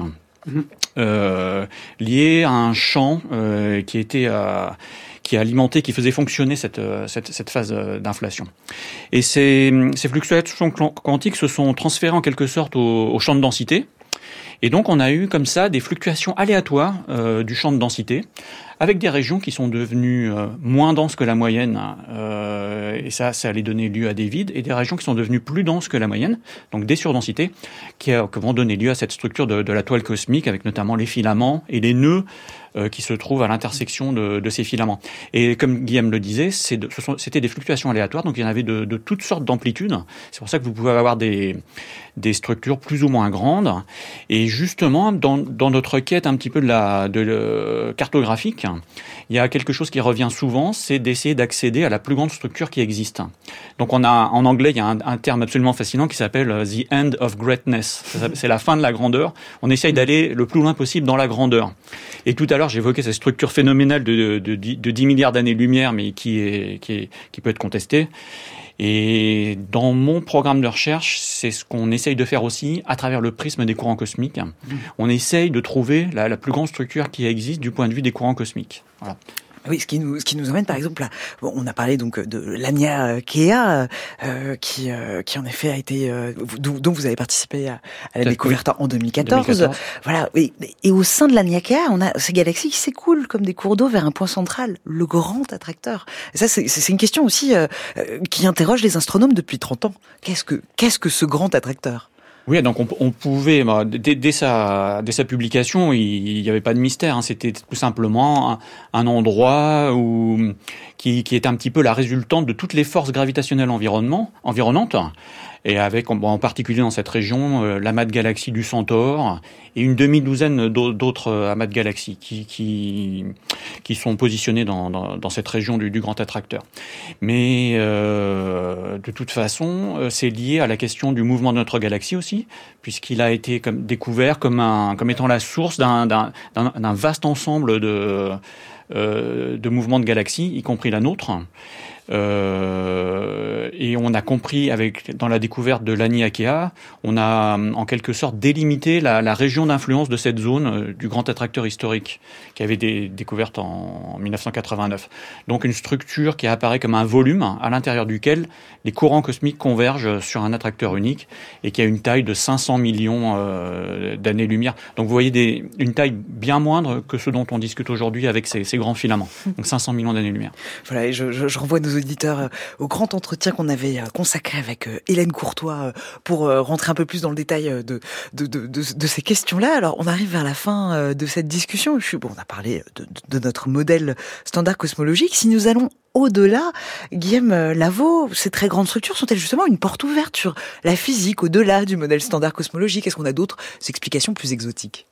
Lié à un champ qui alimentait, qui faisait fonctionner cette phase d'inflation. Et ces fluctuations quantiques se sont transférées en quelque sorte au champ de densité. Et donc on a eu comme ça des fluctuations aléatoires du champ de densité, avec des régions qui sont devenues moins denses que la moyenne, et ça allait donner lieu à des vides, et des régions qui sont devenues plus denses que la moyenne, donc des surdensités, qui vont donner lieu à cette structure de la toile cosmique, avec notamment les filaments et les nœuds qui se trouvent à l'intersection de ces filaments. Et comme Guillaume le disait, c'était des fluctuations aléatoires, donc il y en avait de toutes sortes d'amplitudes. C'est pour ça que vous pouvez avoir des structures plus ou moins grandes. Et justement, dans notre quête un petit peu de cartographique, il y a quelque chose qui revient souvent, c'est d'essayer d'accéder à la plus grande structure qui existe. Donc en anglais, il y a un terme absolument fascinant qui s'appelle the end of greatness. C'est la fin de la grandeur. On essaye d'aller le plus loin possible dans la grandeur. Et tout à l'heure, j'évoquais cette structure phénoménale de 10 milliards d'années-lumière, mais qui peut être contestée. Et dans mon programme de recherche, c'est ce qu'on essaye de faire aussi à travers le prisme des courants cosmiques. On essaye de trouver la plus grande structure qui existe du point de vue des courants cosmiques. Voilà. Oui, ce qui nous emmène par exemple, on a parlé donc de Laniakea, qui en effet a été, dont vous avez participé à la découverte en 2014. Voilà. Et au sein de Laniakea, on a ces galaxies qui s'écoulent comme des cours d'eau vers un point central, le grand attracteur. Et ça, c'est une question aussi qui interroge les astronomes depuis 30 ans. Qu'est-ce que ce grand attracteur ? Oui, donc on pouvait, dès sa publication, il n'y avait pas de mystère. C'était tout simplement un endroit qui est un petit peu la résultante de toutes les forces gravitationnelles environnantes. Et avec, en particulier dans cette région, l'amas de galaxies du Centaure et une demi-douzaine d'autres amas de galaxies qui sont positionnés dans cette région du grand attracteur. Mais de toute façon, c'est lié à la question du mouvement de notre galaxie aussi, puisqu'il a été découvert comme étant la source d'un vaste ensemble de mouvements de galaxies, y compris la nôtre. Et on a compris dans la découverte de Laniakea, on a en quelque sorte délimité la région d'influence de cette zone du grand attracteur historique qui avait été découverte en 1989. Donc une structure qui apparaît comme un volume à l'intérieur duquel les courants cosmiques convergent sur un attracteur unique et qui a une taille de 500 millions d'années-lumière. Donc vous voyez une taille bien moindre que ce dont on discute aujourd'hui avec ces grands filaments. Donc 500 millions d'années-lumière. Voilà, et je renvoie nos auditeurs au grand entretien qu'on avait consacré avec Hélène Courtois pour rentrer un peu plus dans le détail de ces questions-là. Alors, on arrive vers la fin de cette discussion. On a parlé de notre modèle standard cosmologique. Si nous allons au-delà, Guillaume Lavaux, ces très grandes structures sont-elles justement une porte ouverte sur la physique au-delà du modèle standard cosmologique? Est-ce qu'on a d'autres explications plus exotiques?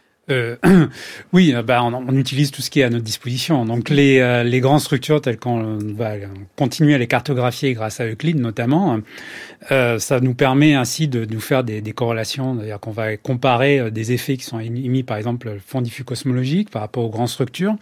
Oui, on utilise tout ce qui est à notre disposition. Donc les grandes structures telles qu'on va continuer à les cartographier grâce à Euclide notamment, ça nous permet ainsi de nous faire des corrélations, c'est-à-dire qu'on va comparer des effets qui sont émis par exemple le fond diffus cosmologique par rapport aux grandes structures,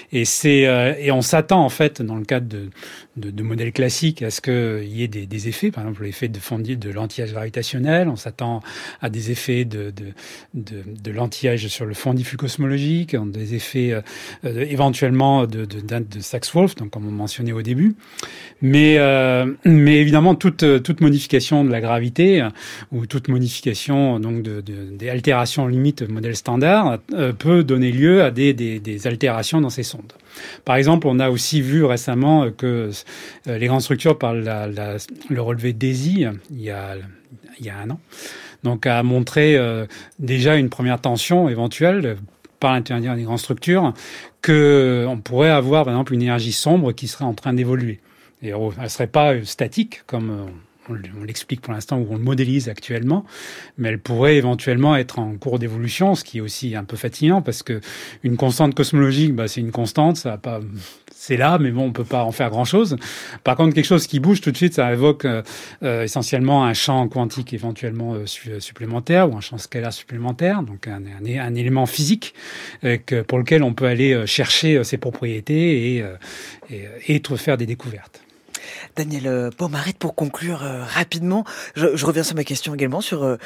et on s'attend en fait dans le cadre de modèles classiques à ce qu'il y ait des effets, par exemple l'effet de l'anti-âge gravitationnel, on s'attend à des effets de l'anti-âge sur le fond diffus cosmologique, des effets éventuellement de Sachs-Wolf, donc comme on mentionnait au début. Mais évidemment, toute modification de la gravité ou toute modification donc des altérations limites modèle standard peut donner lieu à des altérations dans ces sondes. Par exemple, on a aussi vu récemment que les grandes structures par le relevé DESI il y a un an, donc a montré déjà une première tension éventuelle par l'intermédiaire des grandes structures que on pourrait avoir par exemple une énergie sombre qui serait en train d'évoluer. Et elle serait pas statique comme on l'explique pour l'instant ou on le modélise actuellement, mais elle pourrait éventuellement être en cours d'évolution, ce qui est aussi un peu fatigant parce que une constante cosmologique, c'est une constante, ça va pas, c'est là, mais bon, on peut pas en faire grand chose. Par contre, quelque chose qui bouge tout de suite, ça évoque essentiellement un champ quantique éventuellement supplémentaire ou un champ scalaire supplémentaire, donc un élément physique pour lequel on peut aller chercher ses propriétés et faire des découvertes. Daniel Pomarez, pour conclure rapidement, je reviens sur ma question également sur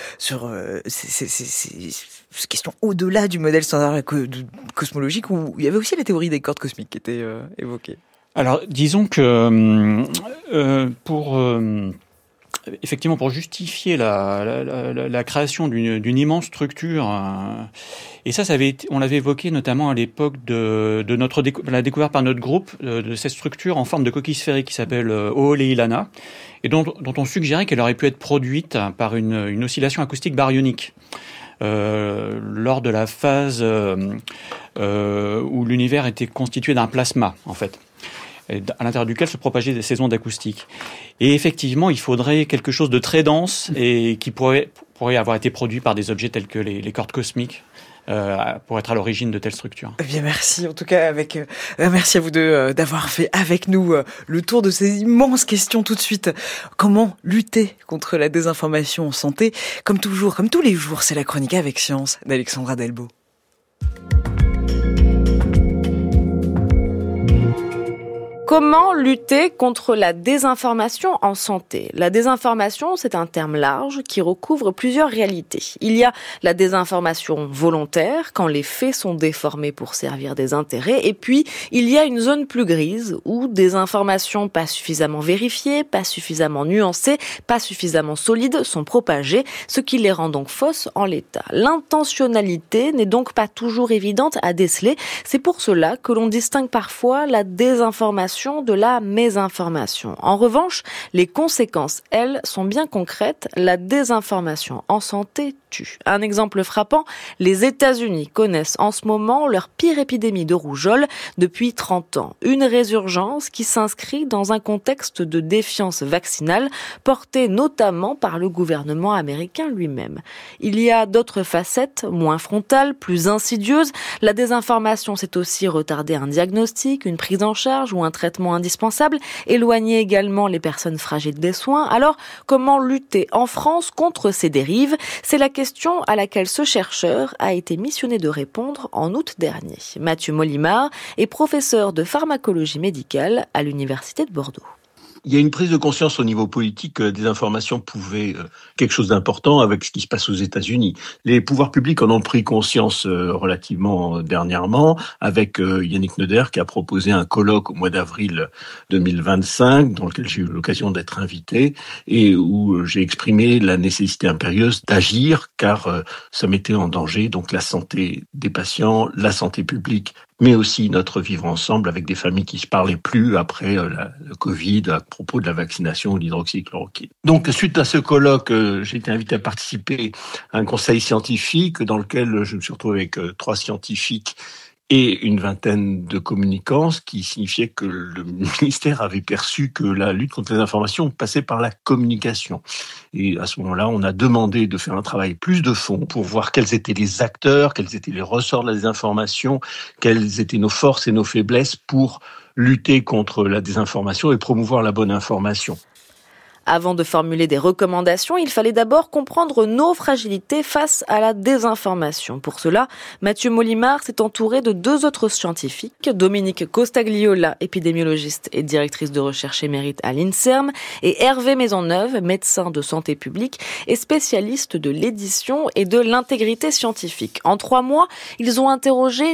ces questions au-delà du modèle standard cosmologique où il y avait aussi la théorie des cordes cosmiques qui était évoquée. Alors, disons que effectivement, pour justifier la création d'une immense structure, et on l'avait évoqué notamment à l'époque de la découverte par notre groupe de cette structure en forme de coquille sphérique qui s'appelle Oole-Ilana, et dont on suggérait qu'elle aurait pu être produite par une oscillation acoustique baryonique. Lors de la phase où l'univers était constitué d'un plasma, en fait, à l'intérieur duquel se propageaient ces ondes acoustiques. Et effectivement, il faudrait quelque chose de très dense et qui pourrait avoir été produit par des objets tels que les cordes cosmiques pour être à l'origine de telles structures. Eh bien, merci. En tout cas, merci à vous deux d'avoir fait avec nous le tour de ces immenses questions tout de suite. Comment lutter contre la désinformation en santé? Comme toujours, comme tous les jours, c'est la chronique Avec Science d'Alexandra Delbo. Comment lutter contre la désinformation en santé? La désinformation, c'est un terme large qui recouvre plusieurs réalités. Il y a la désinformation volontaire, quand les faits sont déformés pour servir des intérêts. Et puis, il y a une zone plus grise où des informations pas suffisamment vérifiées, pas suffisamment nuancées, pas suffisamment solides sont propagées, ce qui les rend donc fausses en l'état. L'intentionnalité n'est donc pas toujours évidente à déceler. C'est pour cela que l'on distingue parfois la désinformation prévention de la mésinformation. En revanche, les conséquences, elles, sont bien concrètes. La désinformation en santé tue. Un exemple frappant, les États-Unis connaissent en ce moment leur pire épidémie de rougeole depuis 30 ans. Une résurgence qui s'inscrit dans un contexte de défiance vaccinale portée notamment par le gouvernement américain lui-même. Il y a d'autres facettes, moins frontales, plus insidieuses. La désinformation, c'est aussi retarder un diagnostic, une prise en charge ou un traitement indispensable, éloigner également les personnes fragiles des soins. Alors, comment lutter en France contre ces dérives ? C'est la question à laquelle ce chercheur a été missionné de répondre en août dernier. Mathieu Molimar est professeur de pharmacologie médicale à l'Université de Bordeaux. Il y a une prise de conscience au niveau politique que des informations pouvaient quelque chose d'important avec ce qui se passe aux États-Unis. Les pouvoirs publics en ont pris conscience relativement dernièrement avec Yannick Neuder qui a proposé un colloque au mois d'avril 2025 dans lequel j'ai eu l'occasion d'être invité et où j'ai exprimé la nécessité impérieuse d'agir car ça mettait en danger donc la santé des patients, la santé publique, mais aussi notre vivre ensemble avec des familles qui se parlaient plus après le Covid à propos de la vaccination ou de l'hydroxychloroquine. Donc, suite à ce colloque, j'ai été invité à participer à un conseil scientifique dans lequel je me suis retrouvé avec 3 scientifiques et une vingtaine de communicants, ce qui signifiait que le ministère avait perçu que la lutte contre les informations passait par la communication. Et à ce moment-là, on a demandé de faire un travail plus de fond pour voir quels étaient les acteurs, quels étaient les ressorts de la désinformation, quelles étaient nos forces et nos faiblesses pour lutter contre la désinformation et promouvoir la bonne information. Avant de formuler des recommandations, il fallait d'abord comprendre nos fragilités face à la désinformation. Pour cela, Mathieu Molimar s'est entouré de 2 autres scientifiques, Dominique Costagliola, épidémiologiste et directrice de recherche émérite à l'INSERM, et Hervé Maisonneuve, médecin de santé publique et spécialiste de l'édition et de l'intégrité scientifique. En 3 mois, ils ont interrogé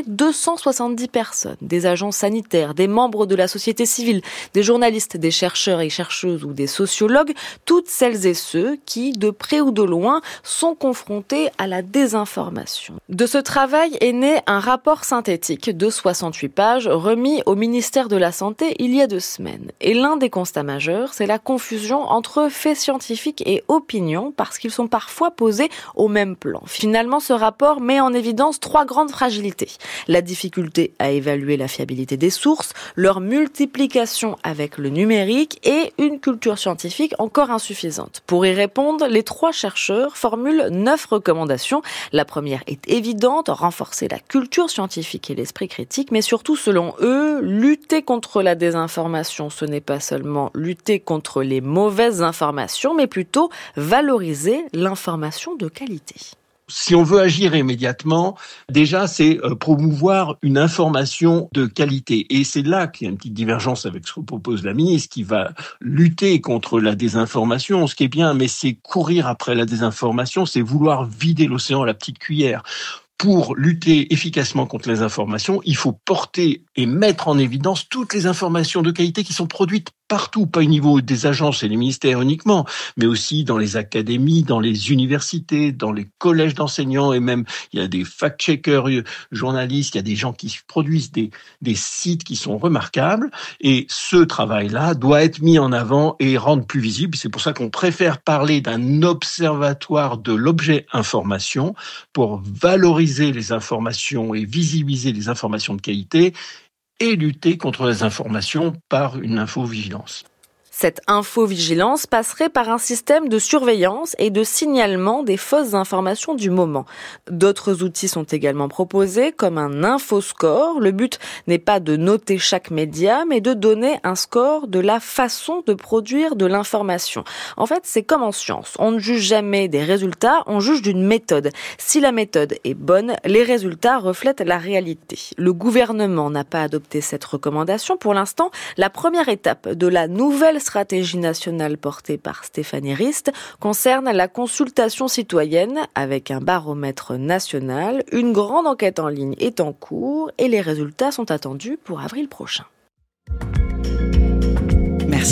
270 personnes, des agents sanitaires, des membres de la société civile, des journalistes, des chercheurs et chercheuses ou des sociologues, toutes celles et ceux qui, de près ou de loin, sont confrontés à la désinformation. De ce travail est né un rapport synthétique de 68 pages remis au ministère de la Santé il y a 2 semaines. Et l'un des constats majeurs, c'est la confusion entre faits scientifiques et opinions parce qu'ils sont parfois posés au même plan. Finalement, ce rapport met en évidence 3 grandes fragilités. La difficulté à évaluer la fiabilité des sources, leur multiplication avec le numérique et une culture scientifique encore insuffisante. Pour y répondre, les 3 chercheurs formulent 9 recommandations. La première est évidente, renforcer la culture scientifique et l'esprit critique, mais surtout, selon eux, lutter contre la désinformation, ce n'est pas seulement lutter contre les mauvaises informations, mais plutôt valoriser l'information de qualité. Si on veut agir immédiatement, déjà, c'est promouvoir une information de qualité. Et c'est là qu'il y a une petite divergence avec ce que propose la ministre, qui va lutter contre la désinformation, ce qui est bien, mais c'est courir après la désinformation, c'est vouloir vider l'océan à la petite cuillère. Pour lutter efficacement contre les informations, il faut porter et mettre en évidence toutes les informations de qualité qui sont produites partout, pas au niveau des agences et des ministères uniquement, mais aussi dans les académies, dans les universités, dans les collèges d'enseignants et même il y a des fact-checkers journalistes, il y a des gens qui produisent des sites qui sont remarquables et ce travail-là doit être mis en avant et rendre plus visible. C'est pour ça qu'on préfère parler d'un observatoire de l'objet information pour valoriser les informations et visibiliser les informations de qualité et lutter contre les informations par une infovigilance. Cette infovigilance passerait par un système de surveillance et de signalement des fausses informations du moment. D'autres outils sont également proposés, comme un infoscore. Le but n'est pas de noter chaque média, mais de donner un score de la façon de produire de l'information. En fait, c'est comme en science. On ne juge jamais des résultats, on juge d'une méthode. Si la méthode est bonne, les résultats reflètent la réalité. Le gouvernement n'a pas adopté cette recommandation. Pour l'instant, la première étape de la nouvelle stratégie nationale portée par Stéphanie Rist concerne la consultation citoyenne avec un baromètre national. Une grande enquête en ligne est en cours et les résultats sont attendus pour avril prochain. Merci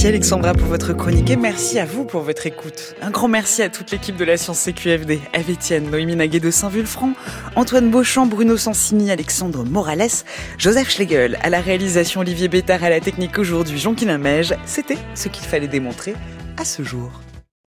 Merci Alexandra pour votre chronique et merci à vous pour votre écoute. Un grand merci à toute l'équipe de la Science CQFD, Eve Etienne, Noémie Naguet de Saint-Vulfranc, Antoine Beauchamp, Bruno Sansini, Alexandre Morales, Joseph Schlegel, à la réalisation Olivier Bétard, à la technique aujourd'hui Jean Quilimège. C'était ce qu'il fallait démontrer à ce jour.